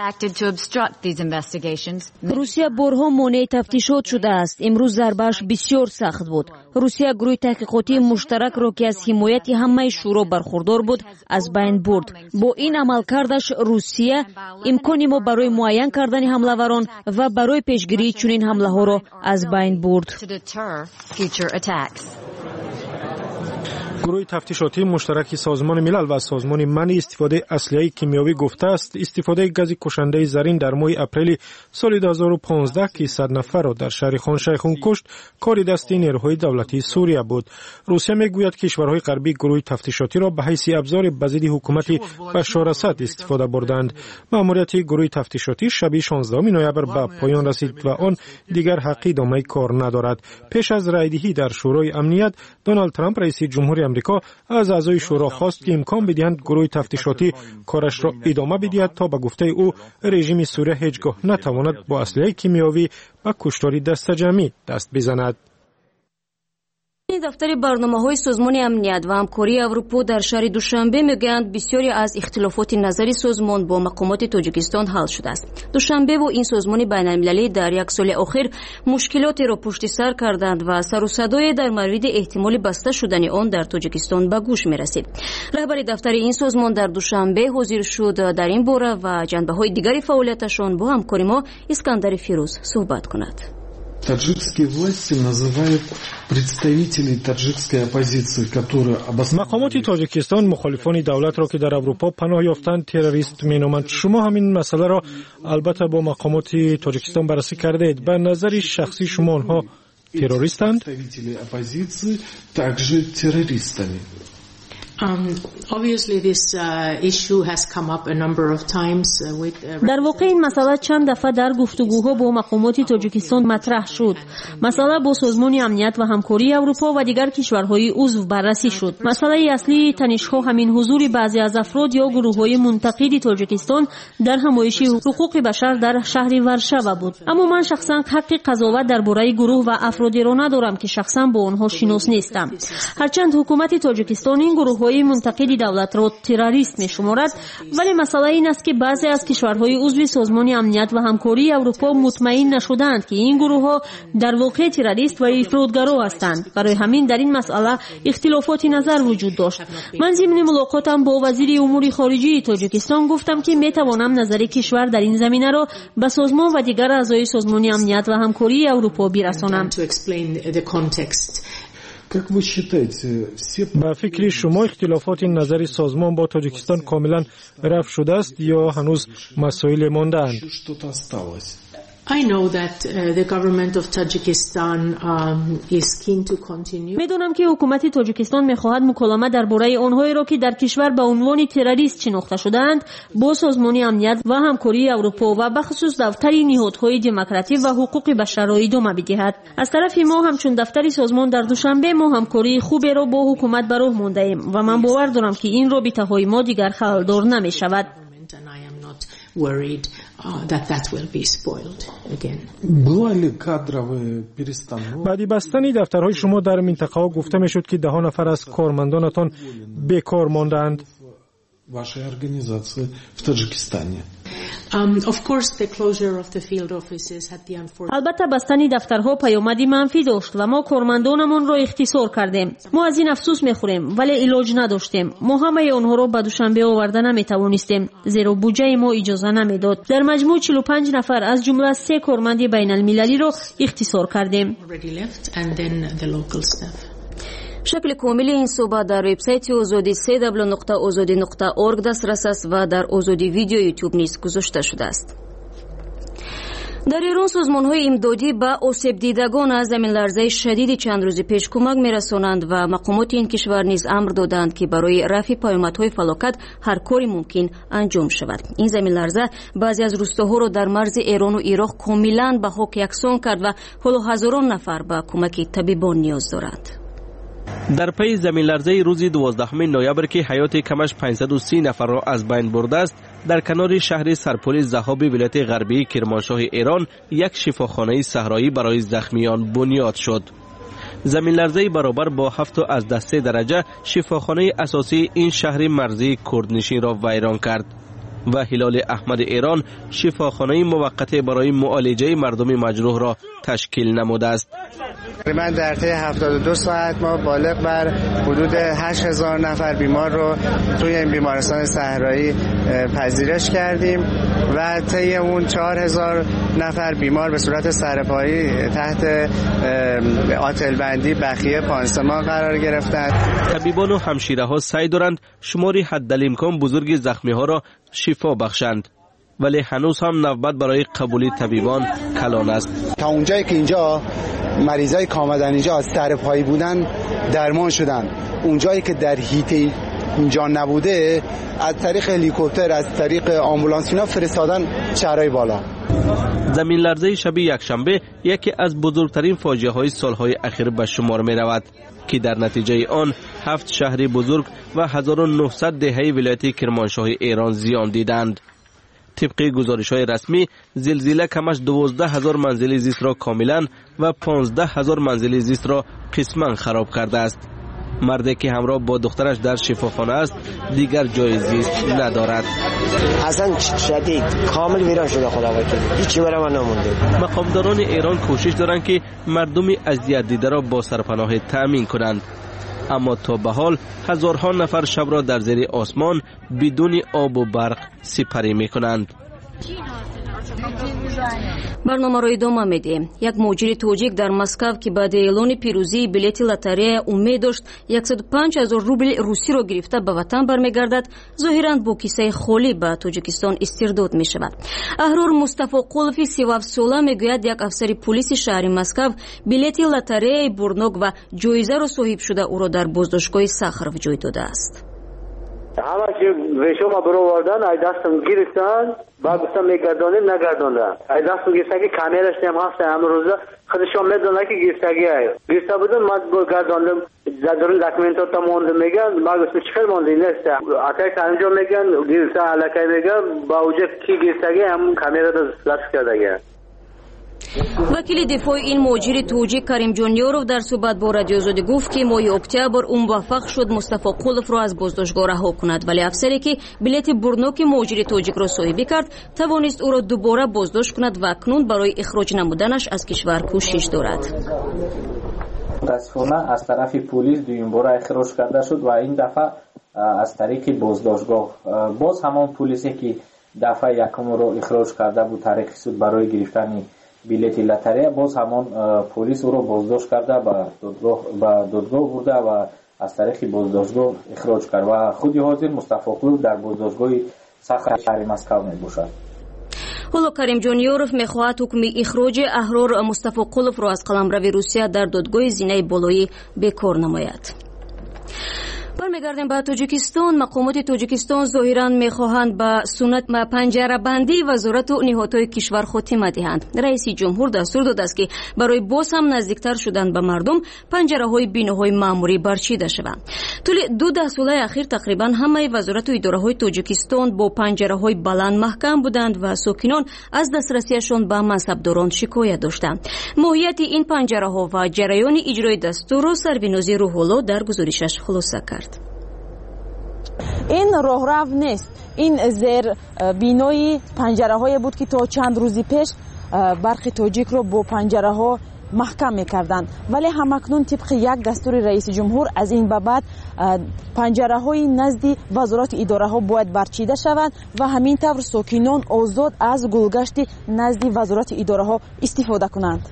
روسیه بارها مانع تفتیشات شده است. امروز ضربه‌اش بسیار سخت بود. روسیه گروه تحقیقاتی مشترک را که از حمایت همه شورا برخوردار بود از بین برد. با این عملکردش روسیه امکانی ما برای معین کردن حمله‌وران و برای پیشگیری چنین حمله‌ها را از بین برد. گروه تفتیشاتی مشترک سازمان ملل و سازمان منع استفاده اسلحه کیمیایی گفته است استفاده گاز کشنده زرین در ماه اپریل سال دو هزار و پانزده که صد نفر را در شهر خان شیخون کشت کار دست نیروهای دولتی سوریه بود. روسیه میگوید کشورهای غربی گروه تفتیشاتی را به حیث ابزار بضد حکومت بشار اسد استفاده بردند. مأموریت گروه تفتیشاتی شب شانزدهم نوامبر به پایان رسید و آن دیگر حق ادامه کار ندارد. پیش از رأی‌دهی در شورای امنیت دونالد ترامپ رئیس جمهوری آمریکا از اعضای شورا خواست که امکان بدهند گروه تفتیشاتی کارش را ادامه بدهد تا به گفته او رژیم سوریه هیچگاه نتواند با اسلحه کیمیایی و کشتار دست جمعی دست بزند. دفتر برنامه‌های سازمان امنیت و همکاری اروپا در شهر دوشنبه میگویند بسیاری از اختلافات نظری سازمان با مقامات تاجیکستان حل شده است. دوشنبه و این سازمان بین‌المللی در یک سال اخیر مشکلاتی را پشت سر کردند و سر و صدای در مورد احتمال بسته شدن آن در تاجیکستان به گوش می‌رسید. رهبر دفتر این سازمان در دوشنبه حاضر شد در این باره و جنبه‌های دیگری فعالیتشان با همکار ما اسکندر فیروز صحبت کند. Таджикские власти называют представителей таджикской оппозиции, которые обоснованы. مقامات تاجیکستان مخالفان دولت را که در اروپا پناه یافتند تروریست مینامند. شما همین مسئله را البته با مقامات تاجیکستان بررسی کرده اید. به نظر شخصی شما آنها تروریستند؟ Представители оппозиции также террористами. در واقع این مسئله چند دفعه در گفتگوها با مقامات تاجیکستان مطرح شد. مسئله با سازمان امنیت و همکاری اروپا و دیگر کشورهای عضو بررسی شد. مسئله اصلی تنش‌ها همین حضور بعضی از افراد یا گروه‌های منتقد تاجیکستان در همایش حقوق بشر در شهر ورشاو بود. اما من شخصا حق قضاوت درباره گروه و افرادی را ندارم که شخصا با آنها شناس نیستم. هرچند حکومت تاجیکستان این گروه‌های منتقد دولت را تروریست می‌شمارد، ولی مسئله این است که بعضی از کشورهای عضو سازمان امنیت و همکاری اروپا مطمئن نشدند که این گروه‌ها در واقع تروریست و افراطگرا هستند. برای همین در این مسئله اختلافات نظر وجود داشت. من ضمن ملاقاتم با وزیر امور خارجه تاجیکستان گفتم که می‌توانم نظر کشور در این زمینه را به سازمان و دیگر اعضای سازمان امنیت و همکاری اروپا برسانم. با فکر شما اختلافات نظری سازمان با تاجیکستان کاملا رفع شده است یا هنوز مسائل مانده اند؟ میدونم که حکومت تاجیکستان میخواهد مکالمه درباره آنهایی را که در کشور به عنوان تروریست شناخته شده‌اند با سازمان امنیت و همکاری اروپا و بخصوص دفتر نهادهای دموکراتیک و حقوق بشر را ادامه بدهد. از طرف ما همچون دفتر سازمان در دوشنبه ما همکاری خوبی را با حکومت به راه مانده ایم و من باور دارم که این رابطه‌های ما دیگر خلل‌دار نمی‌شود. worried uh, that that will be spoiled again. بعد بستن دفترهای شما در منطقه ها گفته میشد که ده نفر از کارمندانتان بیکار ماندند. вашей организации в Таджикистане. Um, of course, the closure of the field offices had the unfortunate. البته بستن دفترها پیامدی منفی داشت و ما کارمندانمون را اختصار کردیم. ما از این افسوس میخوریم ولی علاج نداشتیم. ما همه آنها را به دوشنبه آورده نمیتوانستیم زیرا بودجه ما اجازه نمیداد. در مجموع چهل و پنج نفر از جمله سه کارمند بین المللی را اختصار کردیم. شکل کامل این صحبت در وبسایت آزادی سه دبلیو نقطه آزادی نقطه اورگ دسترس است و در آزادی ویدیو یوتیوب نیز گذاشته شده است. در ایران سازمان‌های امدادی به آسیب دیدگان از زمین لرزه شدید چند روز پیش کمک می‌رسانند و مقامات این کشور نیز امر دادند که برای رفع پیامدهای فلاکت هر کاری ممکن انجام شود. این زمین لرزه بعضی از روستاها را در مرز ایران و عراق کاملاً به خاک یکسان کرد و حالا هزاران نفر به کمک طبیبان نیاز دارند. در پی زمین لرزه روز دوازدهم نوامبر که حیات کمش پانصد و سی نفر را از بین برده است، در کنار شهر سرپل ضحاب ولایت غربی کرمانشاه ایران یک شفاخانه صحرایی برای زخمیان بنیاد شد. زمین لرزه برابر با هفت از دسته درجه شفاخانه اساسی این شهر مرزی کردنشین را ویران کرد و هلال احمد ایران شفاخانه موقت برای معالجه مردم مجروح را تشکیل نموده است. تقریبا در طی هفتاد و دو ساعت ما بالغ بر حدود هشت هزار نفر بیمار رو توی این بیمارستان صحرایی پذیرش کردیم و طی اون چهار هزار نفر بیمار به صورت سرپایی تحت آتل بندی بخیه پانسمان قرار گرفتند. طبیبان و همشیره ها سعی دارند شماری حدالامکان بزرگ زخمی ها را شفا بخشند، ولی هنوز هم نوبت برای قبول طبیبان کلان است. تا اونجایی که اینجا مریضای که آمدن اینجا از سرپایی بودن درمان شدن، اونجایی که در هیته اینجا نبوده از طریق هلیکوپتر از طریق آمبولانس اینا فرستادن شهرهای بالا. زمین لرزه شب یکشنبه یکی از بزرگترین فاجعه های سالهای اخیر به شمار می رود که در نتیجه آن هفت شهر بزرگ و هزار و نهصد دهه ولایت کرمانشاه ایران زیان دیدند. طبق گزارش‌های رسمی زلزله کمش دوازده هزار منزل زیست را کاملا و پانزده هزار منزل زیست را قسما خراب کرده است. مردی که همراه با دخترش در شفاخانه است دیگر جای زیست ندارد. اصلا شدید کامل ویران شده خدا وکیل، هیچی برای من نمونده. مقامداران ایران کوشش دارند که مردم اذیت دیده را با سرپناه تأمین کنند، اما تا به حال هزارها نفر شب را در زیر آسمان بدون آب و برق سپری می کنند. барномаро идома медиҳем. Як муҳоҷири тоҷик дар Москав ки баъди эълони пирӯзии билети лотарея умед дошт сад و پنج ҳазор рубл русиро гирифта ба ватан бармегардад, зоҳиран бо кисаи холӣ ба Тоҷикистон истирдод мешавад. Аҳрор Мустафоқулови си و هفت сола мегӯяд, як афсари полиси шаҳри Москав билети лотареяи бурнок ва ҷоизаро соҳиб шуда ӯро дар боздоштгоҳи Сахаров ҷой додааст. همه که ویشو ما برو وردن ای دستم گرفتن با گفتم میگردانه نگردانده ای دستم گرفتگی کامیرش نیم هفته امروزه خودشون میدونه که گرفتگی ای گرفته بودم من گرداندم زدرون دکمنتو تا موندم میگن ما گفتم چخیر موندی نیست اتای انجام میگن گرفته علاقه میگن با وجه کی گرفتگی همون کامیره رو لطف کردگی. вакили дифои ин муҳоҷири тоҷик Карим Ҷониёров дар суҳбат бо Радиозодӣ гуфт ки моҳи октябр ӯ муваффақ шуд Мустафоқуловро аз боздоштгоҳ раҳо кунад, вале афсаре ки билети бурноки муҳоҷири тоҷикро соҳибӣ кард, тавонист ӯро дубора боздошт кунад ва акнун барои ихроҷ намуданаш аз кишвар кӯшиш дорад. мутаассифона аз тарафи полис дуюмбора ихроҷ карда шуд ва ин дафъа аз тариқи боздоштгоҳ. боз ҳамон полисе ки дафъаи якумро ихроҷ карда буд тариқи суд барои гирифтани билети лотарея, боз ҳамон полис ӯро боздошт карда ба додгоҳ бурда ва аз тариқи боздоштгоҳ ихроҷ кард ва худи ҳозир Мустафоқулов дар боздоштгоҳи Сахар шаҳри Москав мебошад. ҳоло Карим Ҷониёров мехоҳад ҳукми ихроҷи Аҳрор Мустафоқуловро аз қаламрави Русия дар додгоҳи зинаи болоӣ бекор намояд. бармегардем ба Тоҷикистон. мақомоти Тоҷикистон зоҳиран мехоҳанд ба суннат ба панҷарабандии вазорату ниҳодҳои кишвар хотима диҳанд. раиси ҷумҳур дастур додааст ки барои боз ҳам наздиктар шудан ба мардум панҷараҳои биноҳои маъмурӣ барчида шаванд. тӯли ду даҳсолаи ахир тақрибан ҳамаи вазорату идораҳои Тоҷикистон бо панҷараҳои баланд маҳкам буданд ва сокинон аз дастрасиашон ба мансабдорон шикоят доштанд. моҳияти ин панҷараҳо ва ҷараёни иҷрои дастурро Сарвинози Рӯҳулло дар гузоришаш хулоса кард. ин роҳрав нест, ин зер бинои панҷараҳое буд ки то чанд рӯзи пеш барқи тоҷикро бо панҷараҳо маҳкам мекарданд, вале ҳамакнун тибқи як дастури раиси ҷумҳур аз ин ба баъд панҷараҳои назди вазорати идораҳо бояд барчида шаванд ва ҳамин тавр сокинон озод аз гулгашти назди вазорати идораҳо истифода кунанд.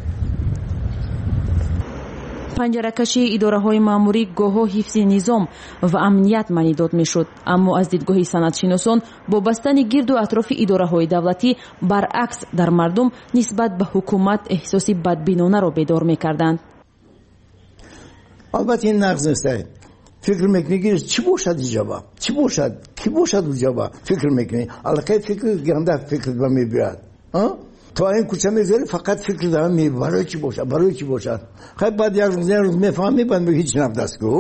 панҷаракашии идораҳои маъмурӣ гоҳҳо ҳифзи низом ва амният маънӣ дод мешуд, аммо аз дидгоҳи санъатшиносон бо бастани гирду атрофи идораҳои давлатӣ баръакс дар мардум нисбат ба ҳукумат эҳсоси бадбинонаро бедор мекарданд. албатта ин нағз нест. фикр мекунӣ чӣ бошад иҷоба, чӣ бошад, кӣ бошад иҷоба, фикр мекунӣ аллакай фикр ганда фикр ба мебиёяд. تو این کوچه میذاری فقط فکر دارم می برای چی باشه برای چی باشه خیلی بعد یک روز یک روز میفهمی بعد میگی هیچ نفدست گو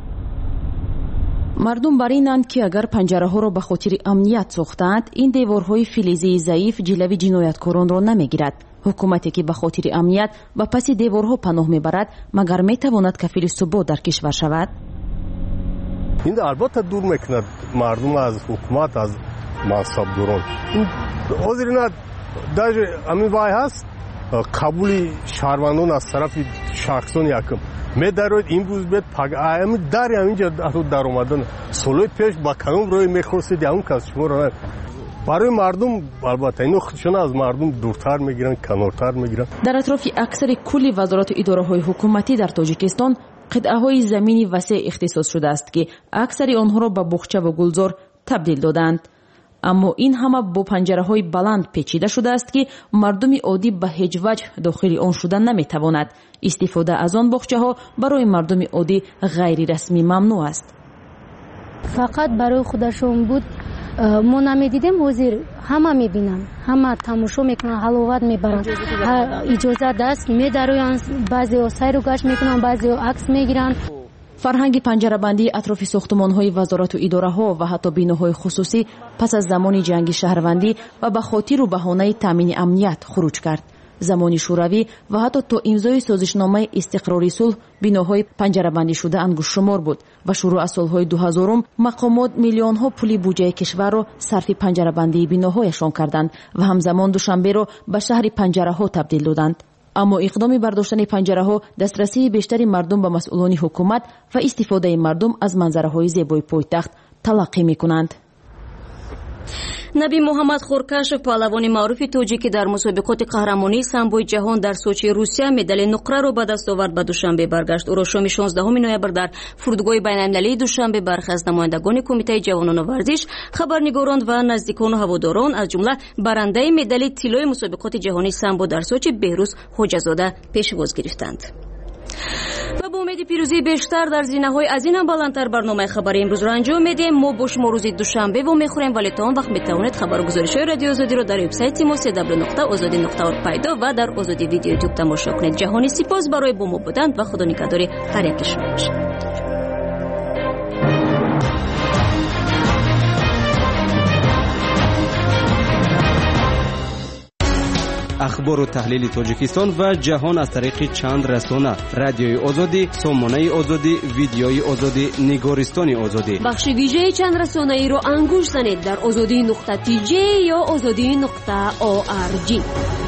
мардум бар инанд ки агар панҷараҳоро ба хотири амният сохтаанд, ин деворҳои филизии заиф ҷилави ҷинояткоронро намегирад. ҳукумате ки ба хотири амният ба паси деворҳо паноҳ мебарад, магар метавонад кафили субот дар кишвар шавад? ин албатта дур мекунад мардум аз ҳукумат, аз мансабдорон. ҳозир ина даже амин вай ҳаст қабули шаҳрвандон аз тарафи шахсон якм медароид имрӯз бед ами дари аминҷа дар омадан солҳои пеш ба канун роҳи мехостед ягон кас шуморо барои мардум албатта ино худшон аз мардум дуртар мегиранд, канортар мегиранд. дар атрофи аксари кулли вазорату идораҳои ҳукуматӣ дар Тоҷикистон қитъаҳои замини васеъ ихтисос шудааст ки аксари онҳоро ба буғчаву гулзор табдил доданд. аммо ин ҳама бо панҷараҳои баланд печида шудааст ки мардуми оддӣ ба ҳеҷ ваҷҳ дохили он шуда наметавонад. истифода аз он боғчаҳо барои мардуми оддӣ ғайрирасмӣ мамнӯъ аст. фақат барои худашон буд. мо намедидем, ҳозир ҳама мебинам, ҳама тамошо мекунанд, ҳаловат мебаранд, иҷоза даст медароянд, баъзеҳо сайру гашт мекунанд, баъзеҳо акс мегиранд. фарҳанги панҷарабандии атрофи сохтумонҳои вазорату идораҳо ва ҳатто биноҳои хусусӣ пас аз замони ҷанги шаҳрвандӣ ва ба хотиру баҳонаи таъмини амният хуруҷ кард. замони шӯравӣ ва ҳатто то имзои созишномаи истиқрори сулҳ биноҳои панҷарабандишуда ангушшумор буд ва шурӯъ аз солҳои дуҳазорум мақомот миллионҳо пули буҷаи кишварро сарфи панҷарабандии биноҳояшон карданд ва ҳамзамон душанберо ба шаҳри панҷараҳо табдил доданд. аммо иқдоми бардоштани панҷараҳо дастрасии бештари мардум ба масъулони ҳукумат ва истифодаи мардум аз манзараҳои зебои пойтахт талаққӣ мекунанд. نبی محمد خورکشف پهلوان معروف توجیکی در مسابقات قهرمانی سامبوی جهان در سوچی روسیه مدال نقره را به دست آورد. به دوشنبه برگشت. او را شام شانزدهم نوامبر در فرودگاه بین‌المللی دوشنبه برخی از نمایندگان کمیته جوانان ورزش، خبرنگاران و نزدیکان و هواداران از جمله برنده مدال طلای مسابقات جهانی سامبو در سوچی بهروز حجازاده پیشواز گرفتند. و با امید پیروزی بیشتر در زینه‌های از این هم بلندتر برنامه خبری امروز را انجام میدیم. ما با شما روز دوشنبه و میخوریم، ولی تا اون وقت میتوانید خبر و گزارش‌های رادیو آزادی رو در وبسایت ما دبلیو دبلیو دبلیو نقطه آزادی نقطه اورگ پیدا و در آزادی ویدیو یوتیوب تماشا کنید. جهانی سپاس برای با ما بودند و خدا نگهدار هر یک شما باشد. اخبار و تحلیل تاجیکستان و جهان از طریق چند رسانه: رادیوی آزادی، سامانه آزادی، ویدیوی آزادی، نگارستان آزادی. بخش ویژه چند رسانه ای رو انگوش زنید در آزادی نقطه تی جی یا آزادی نقطه او آر جی.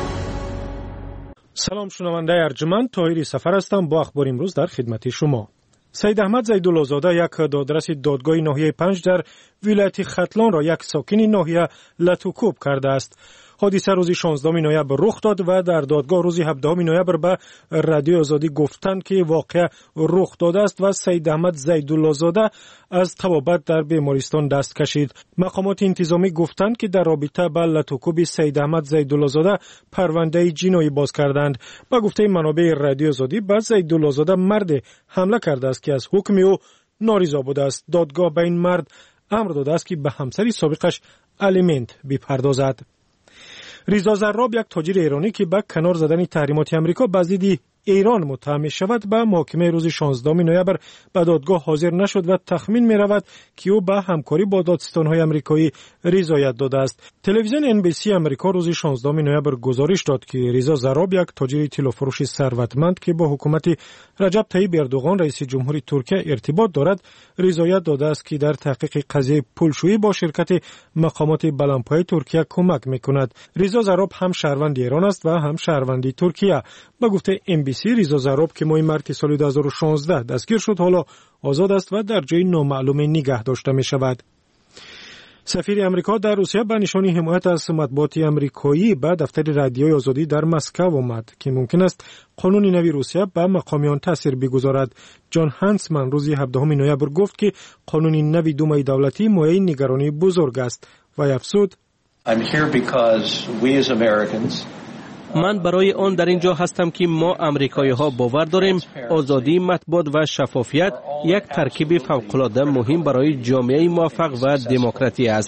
سلام شنونده ارجمند، طاهری سفر هستم با اخبار امروز در خدمت شما. سید احمد زیدالله‌زاده یک دادرس دادگاه ناحیه پنج در ولایت ختلان را یک ساکن ناحیه لتوکوب کرده است. حادثه روز شانزدهم نوامبر رخ داد و در دادگاه روز هفدهم نوامبر به رادیو آزادی گفتند که واقعه رخ داده است و سید احمد زیدالله‌زاده از طبابت در بیمارستان دست کشید. مقامات انتظامی گفتند که در رابطه با لتوکوب سید احمد زیدالله‌زاده پرونده جنایی باز کردند. با گفته منابع رادیو آزادی به زیدالله‌زاده مرد حمله کرده است که از حکم او نارضا بوده است. دادگاه به این مرد امر داده است که به همسر سابقش الیمنت بپردازد. ریزا زراب، یک تاجر ایرانی که به کنار زدن تحریمات آمریکا به ضد ایران متهم می شود، به محاکمه روز شانزدهم نوامبر به دادگاه حاضر نشد و تخمین می رود که او به همکاری با دادستان‌های آمریکایی رضایت داده است. تلویزیون ان بی سی آمریکا روز شانزدهم نوامبر گزارش داد که ریزا زراب، یک تاجر طلافروش ثروتمند که با حکومت رجب طیب اردوغان رئیس جمهوری ترکیه ارتباط دارد، رضایت داده است که در تحقیق قضیه پولشویی با شرکت مقامات بلندپایه ترکیه کمک می‌کند. ریزا زراب هم شهروند ایران است و هم شهروند ترکیه. با گفته ام بی سی، ریزا زراب که ماه مارس سال دو هزار و شانزده دستگیر شد، حالا آزاد است و در جای نامعلوم نگه داشته می شود. سفیر امریکا در روسیه به نشانی حمایت از مطبوعات امریکایی به دفتر رادیوی آزادی در مسکو آمد که ممکن است قانون نوی روسیه به مقامیان تاثیر بگذارد. جان هانسمن روز هفدهم نوامبر گفت که قانون نوی دومای دولتی موضوع نگرانی بزرگ است و افزود: I'm here because we as Americans من برای آن در اینجا هستم که ما امریکایی ها باور داریم آزادی مطبوعات و شفافیت یک ترکیب فوق‌العاده مهم برای جامعه موفق و دموکراتی است.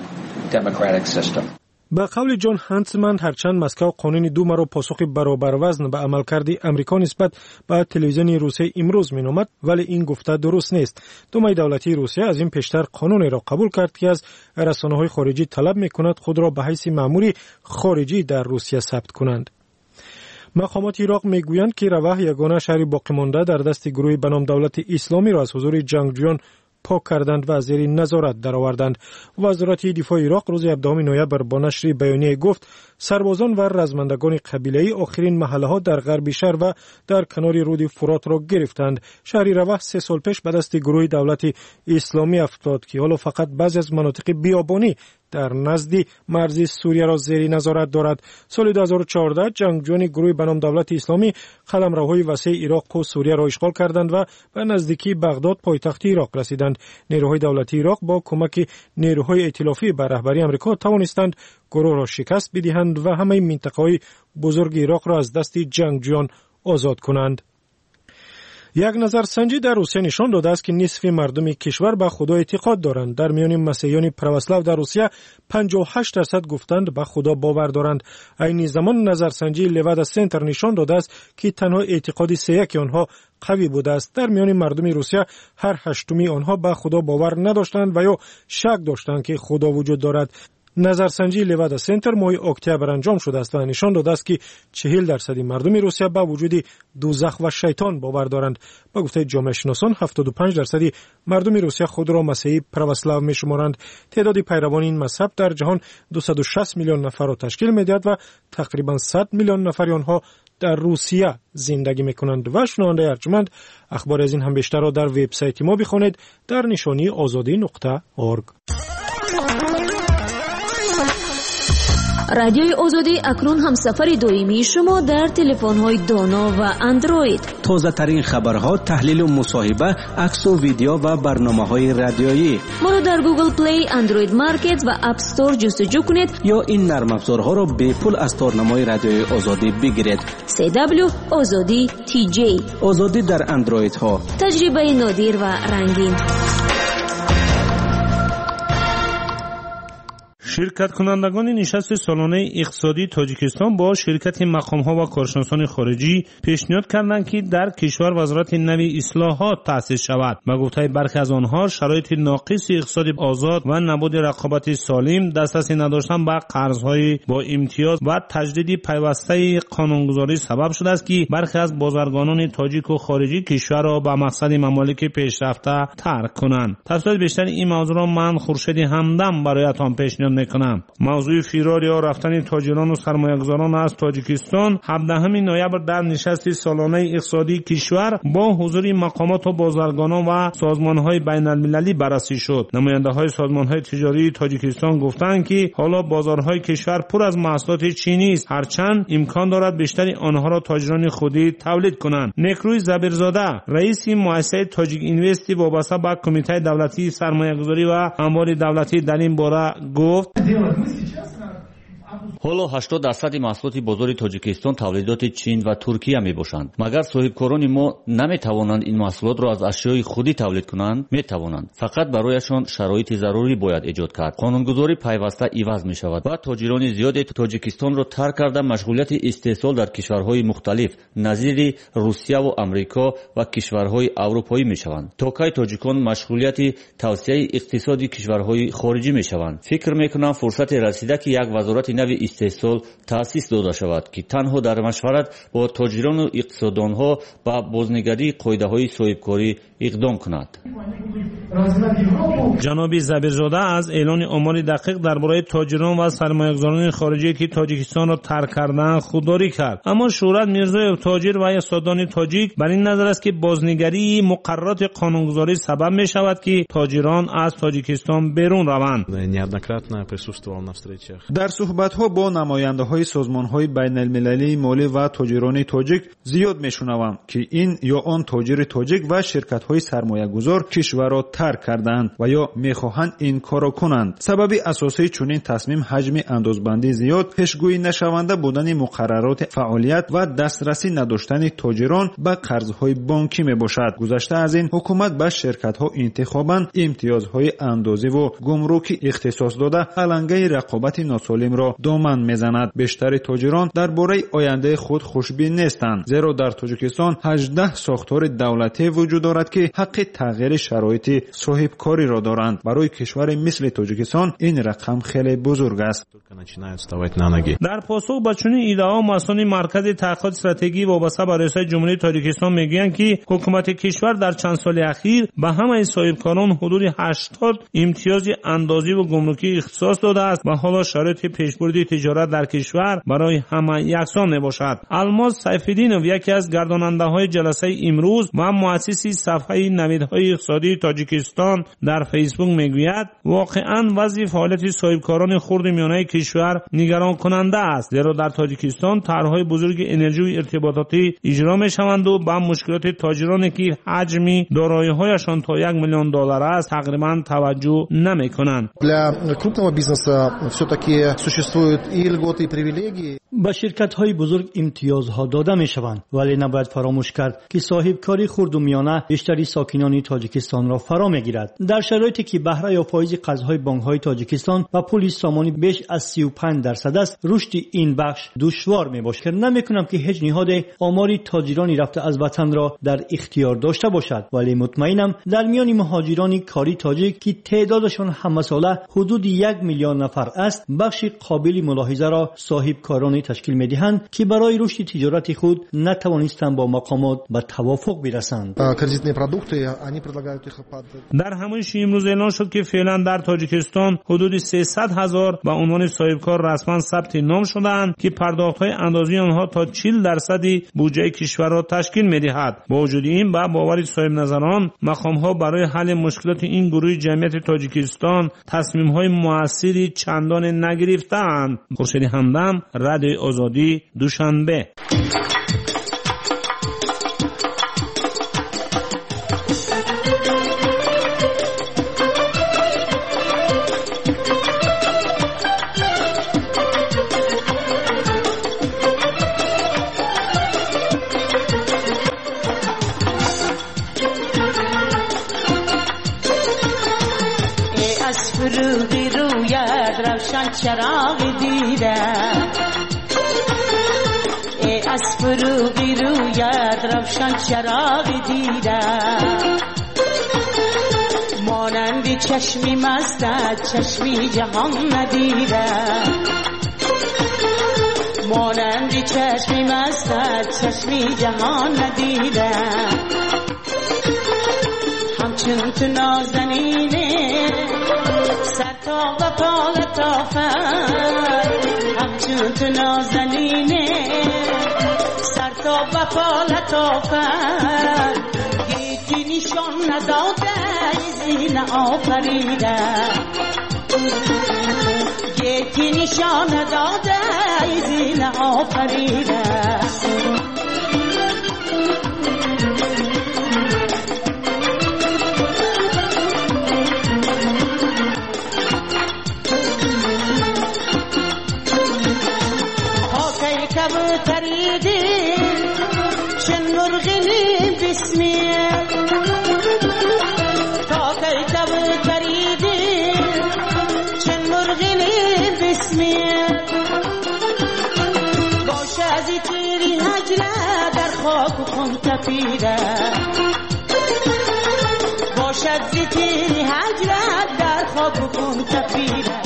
به قول جان هانسمن، هرچند مسکو قانون دوم را پاسخ برابر وزن به عملکرد امریکا نسبت به تلویزیون روسیه امروز مینامد، ولی این گفته درست نیست. دومای دولتی روسیه از این پیشتر قانونی را قبول کرد که از رسانه‌های خارجی طلب می‌کند خود را به حیث مأمور خارجی در روسیه ثبت کنند. مقامات عراق میگویند که روح، یگانه شهر باقی مانده در دست گروه به نام دولت اسلامی را از حضور جنگجویان پاک کردند و زیر نظارت درآوردند. وزارت دفاع عراق روز هفدهم نوامبر با نشر بیانیه گفت سربازان و رزمندگان قبیله‌ای آخرین محله‌ها در غرب شهر و در کنار رود فرات را گرفتند. شهر روح سه سال پیش به دست گروه دولت اسلامی افتاد که حالا فقط بعضی از مناطق بیابانی در نزد مرز سوریه را زیر نظارت دارد. سال دو هزار و چهارده جنگجویان گروه به نام دولت اسلامی قلمروهای وسیع عراق و سوریه را اشغال کردند و به نزدیکی بغداد پایتخت عراق رسیدند. نیروهای دولتی عراق با کمک نیروهای ائتلافی به رهبری آمریکا توانستند گروه را شکست بدهند و همه منطقه‌های بزرگ عراق را از دست جنگجویان آزاد کنند. یک نظرسنجی در روسیه نشان داده است که نصف مردم کشور به خدا اعتقاد دارند. در میان مسیحیان پروسلاو در روسیه پنجاه و هشت درصد گفتند به خدا باور دارند. این زمان نظرسنجی لودا سنتر نشان داده است که تنها اعتقاد سه یک آنها قوی بوده است. در میان مردم روسیه هر هشتمی آنها به خدا باور نداشتند و یا شک داشتند که خدا وجود دارد. نظرسنجی لودا سنتر ماه اکتبر انجام شده است و نشان داده است که چهل درصد مردم روسیه به وجود دوزخ و شیطان باور دارند. با گفته جامعه شناسان هفتاد و پنج درصد مردم روسیه خود را مسیحی پروسلاو می‌شمارند. تعداد پیروان این مذهب در جهان دویست و شصت میلیون نفر را تشکیل می‌دهد و تقریباً صد میلیون نفر آنها در روسیه زندگی می‌کنند. و شنونده ارجمند، اخبار از این هم بیشتر را در وبسایت ما بخوانید در نشانی آزادی نقطه اورگ. رادیوی آزادی اکنون همسفر دائمی شما در تلفن‌های دانا و اندروید. تازه ترین خبرها، تحلیل و مصاحبه، عکس و ویدیو و برنامه‌های رادیویی. ما را در گوگل پلی، اندروید مارکت و اپ استور جستجو کنید یا این نرم افزارها را به پول از تارنمای رادیوی آزادی بگیرید. سی دبلیو آزادی تی جی. آزادی در اندروید ها. تجربه نادر و رنگین. شرکت کنندگان نشست سالانه اقتصادی تاجیکستان با شرکت مقام‌ها و کارشناسان خارجی پیشنهاد کردند که در کشور وزارت نوی اصلاحات تأسیس شود. با گفته برخی از آنها شرایط ناقص اقتصاد آزاد و نبود رقابت سالم، دسترسی نداشتن به قرض‌های با امتیاز و تجدید پیوسته قانونگذاری سبب شده است که برخی از بازرگانان تاجیک و خارجی کشور را به مقصد ممالک پیشرفته ترک کنند. تفصیل بیشتر این موضوع را من خورشید همدم برایتان پیشنهاد میکنم. موضوع فرار یا رفتن تاجران و سرمایه‌گذاران از تاجیکستان هفدهم نوامبر در نشست سالانه اقتصادی کشور با حضور مقامات و بازرگانان و سازمان‌های بین‌المللی بررسی شد. نماینده‌های سازمان‌های تجاری تاجیکستان گفتند که حالا بازارهای کشور پر از محصولات چینی است، هرچند امکان دارد بیشتری آنها را تاجران خودی تولید کنند. نکروی زبیرزاده، رئیس مؤسسه تاجیک اینوستی وابسته به کمیته دولتی سرمایه‌گذاری و اموال دولتی در این باره گفت: ҳоло ҳаштод дарсади маҳсулоти бозори тоҷикистон тавлидоти чин ва туркия мебошанд. магар соҳибкорони мо наметавонанд ин маҳсулотро аз ашёи худӣ тавлид кунанд? метавонанд. фақат барояшон шароити зарурӣ бояд эҷод кард. қонунгузорӣ пайваста иваз мешавад ва тоҷирони зиёде тоҷикистонро тарк карда машғулияти истеҳсол дар кишварҳои мухталиф назири русияву амрико ва кишварҳои аврупоӣ мешаванд. то кай тоҷикон машғулияти тавсеяи иқтисоди кишварҳои хориҷӣ мешаванд? фикр мекунам фурсате расида ки як вазорати нави истеҳсол таъсис дода шавад ки танҳо дар машварат бо тоҷирону иқтисоддонҳо ба бознигарии қоидаҳои соҳибкорӣ иқдом кунад. جناب زبیرزاده از اعلان آمار دقیق درباره تاجران و سرمایه‌گذاران خارجی که تاجیکستان را ترک کردند خودداری کرد. اما شهرت میرزایف، تاجر و اقتصاددان تاجیک، بر این نظر است که بازنگری مقررات قانونگذاری سبب می شود که تاجران از تاجیکستان بیرون روند. در صحبت‌ها با نماینده‌های سازمان‌های بین‌المللی مالی و تاجران تاجیک زیاد می‌شنوم که این یا آن تاجر تاجیک و شرکت‌های سرمایه‌گذار کشور را ترک کردند و یا می‌خواهند این کارو کنند. سبب اساسی چنین تصمیم حجم اندازبندی زیاد، پیشگویی نشونده بودن مقررات فعالیت و دسترسی نداشتن تاجران به قرض‌های بانکی میباشد. گذشته از این حکومت به شرکت‌ها انتخاباً امتیازهای اندازی و گمرکی اختصاص داده علنگه رقابت ناسالم را دامن میزند. بیشتر تاجران درباره آینده خود خوشبین نیستند، زیرا در تاجیکستان هجده ساختار دولتی وجود دارد که حق تغییر شرایط صاحبکاری را دارند. برای کشور مثل تاجیکستان این رقم خیلی بزرگ است. در پاسخ به چنین ایده‌ها مسئولان مرکز تحقیقات استراتژی وابسته به ریاست جمهوری تاجیکستان میگویند که حکومت کشور در چند سال اخیر به همه صاحبکاران حدود هشتاد امتیاز اندازی و گمرکی اختصاص داده است و حالا شرایط پیشبرد تجارت در کشور برای همه یکسان نباشد. الماس سیف‌الدینوف، یکی از گرداننده‌های جلسه امروز و مؤسس صفحه نویدهای اقتصادی تاجیکستان، در فیسبوک میگوید واقعاً وضع فعالیت صاحبکاران خرد میانه کشور نگران کننده است، زیرا در تاجیکستان طرح‌های بزرگ انرژی و ارتباطاتی اجرا می‌شوند و به مشکلات تاجرانی که حجم دارایی‌هایشان تا یک میلیون دلار است تقریباً توجه نمی‌کنند. Для крупного бизнеса все-таки существуют и льготы, и привилегии. به شرکت‌های بزرگ امتیازها داده می‌شوند، ولی نباید فراموش کرد که صاحبکاری خرد و میانه بیشتری ساکنان تاجیکستان را فرا می‌گیرد. در شرایطی که بهره یا فایز قرض‌های بانک‌های تاجیکستان و پول سامانی بیش از سی و پنج درصد است، رشد این بخش دشوار می‌باشد. نمی‌کنم که هیچ نهاد آماری تاجرانی رفته از وطن را در اختیار داشته باشد، ولی مطمئنم در میان مهاجران کاری تاجیک که تعدادشان همساله حدود یک میلیون نفر است، بخش قابل ملاحظه را صاحبکاران تشکیل می‌دهند که برای رشد تجارت خود نتوانستند با مقامات به توافق برسند. در همایش امروز اعلان شد که فعلا در تاجیکستان حدود سیصد هزار به عنوان صاحبکار رسما ثبت نام شدند که پرداخت‌های اندازه آنها تا چهل درصدی بودجه کشور را تشکیل می‌دهد. با وجود این با باور صاحب نظران مقام‌ها برای حل مشکلات این گروه جمعیت تاجیکستان تصمیم‌های موثری چندان نگرفتند. خورشید همدم، رادیوی آزادی، دوشنبه. فروغی رویت روشن چراغ دیدم، ای از فروغی رویت روشن چراغ دیدم، مانند چشمی مستت چشمی جهان ندیدم، مانند چشمی مستت چشمی جهان ندیدم، همچون تو نازنینه سر تا و پا لطافت، همچون تو نازنینه سر تا و پا لطافت، گیتی نشان نداده زین آفریده، گیتی نشان نداده زین آفریده. کبوتری دل چن مرغی بسمیه، تا کی کبوتری دل چن مرغی بسمیه، باشه از تیری هجله در خاک و خون تپیده، باشه از تیری هجله در خاک و خون تپیده.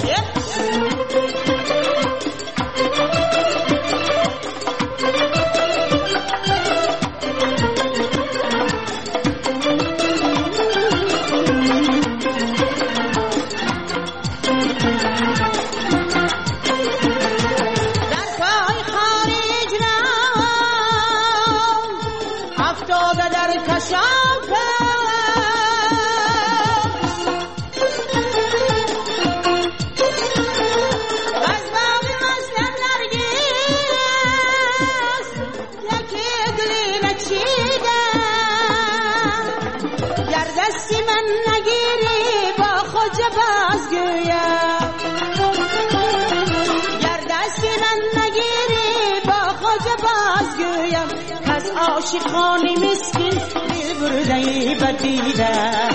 عاشقانی مسکین دل برده بدیده،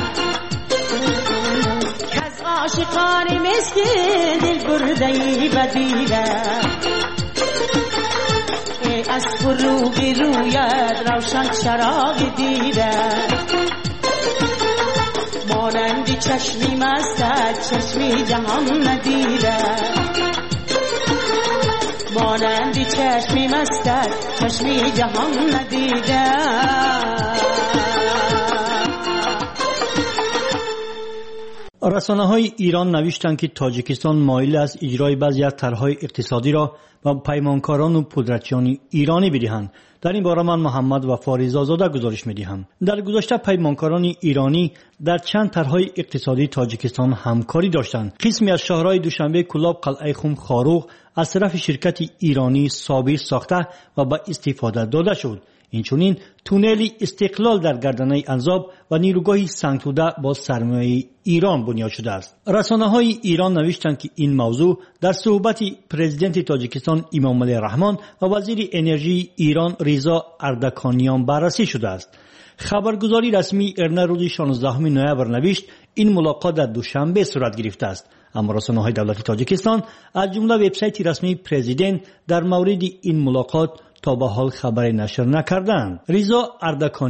کز عاشقانی مسکین دل برده بدیده، ای از فروغی رویت روشن چراغ دیده، مانند چشمی مستت چشمی جهان ندیده، مانند چشمی مستت چشمی جهان ندیده. رسانه‌های ایران نوشتند که تاجیکستان مایل است اجرای بعضی از طرح‌های اقتصادی را به پیمانکاران و پودرچیان ایرانی بدهند. در این باره من محمد وفا رضازاده گزارش می‌دهم. در گذشته پیمانکاران ایرانی در چند طرح‌های اقتصادی تاجیکستان همکاری داشتند. قسمی از شهرهای دوشنبه، کلاب، قلعه خم، خاروق از طرف شرکت ایرانی صابر ساخته و به استفاده داده شد. اینچنین تونل استقلال در گردنه انزاب و نیروگاه سنگتوده با سرمایه ایران بنیاد شده است. رسانه‌های ایران نوشتند که این موضوع در صحبت پرزیدنت تاجیکستان امامعلی رحمان و وزیر انرژی ایران رضا اردکانیان بررسی شده است. خبرگزاری رسمی ارنا روز شانزدهم نوامبر نوشت این ملاقات در دوشنبه صورت گرفته است. اما رسانه‌های دولتی تاجیکستان از جمله وبسایت رسمی پرزیدنت در مورد این ملاقات تا به حال خبری نشر نکردند. رضا اردکانیان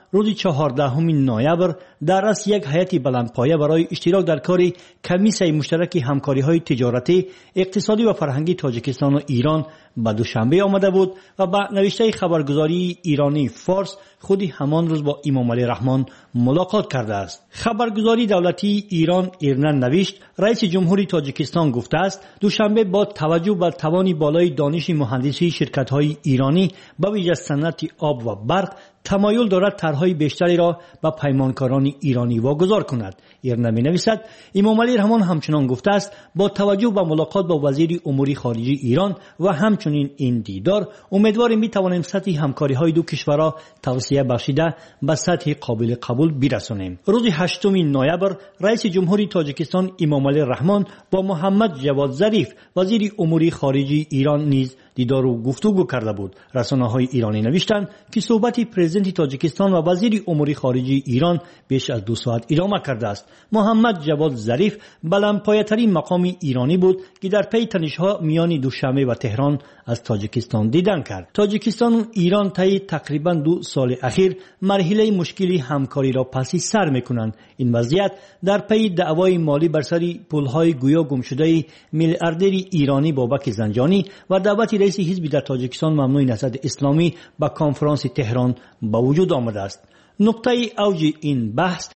روز چهاردهم نوامبر در رأس یک هیئت بلندپایه برای اشتراک در کار کمیسیون مشترک همکاری‌های تجارتی، اقتصادی و فرهنگی تاجیکستان و ایران به دوشنبه آمده بود و با نوشته خبرگزاری ایرانی فارس خودی همان روز با امام علی رحمان ملاقات کرده است. خبرگزاری دولتی ایران ایرنا نوشت رئیس جمهوری تاجیکستان گفته است دوشنبه با توجه بر توان بالای دانش مهندسی شرکت‌های ایرانی به ویژه صنعت آب و برق تمایل دارد طرح‌های بیشتری را به پیمانکاران ایرانی واگذار کند. ایرنا می‌نویسد امام علی رحمان همچنان گفته است با توجه به ملاقات با وزیر امور خارجه ایران و همچنین این دیدار امیدواریم می‌توانیم سطح همکاری‌های دو کشورها توسعه بخشیده به سطح قابل قبول برسانیم. روز هشتم نوامبر رئیس جمهوری تاجیکستان امام علی رحمان با محمد جواد ظریف وزیر امور خارجه ایران نیز دیدار و گفتگو کرده بود. رسانه‌های ایرانی نوشتند که صحبت پرزیدنت تاجیکستان و وزیر امور خارجه ایران بیش از دو ساعت ادامه کرده است. محمد جواد ظریف بلندپایه‌ترین مقام ایرانی بود که در پی تنش‌ها میان دوشنبه و تهران از تاجیکستان دیدن کرد. تاجیکستان و ایران طی تقریبا دو سال اخیر مرحله مشکلی همکاری را پسی سر می‌کنند. این وضعیت در پی دعوای مالی بر سر پول‌های گویا گمشده میلیاردر ایرانی بابک زنجانی و دعوت رئیس حزب در تاجیکستان ممنوع نهضت اسلامی به کنفرانس تهران با وجود آمده است. نقطه اوج این بحث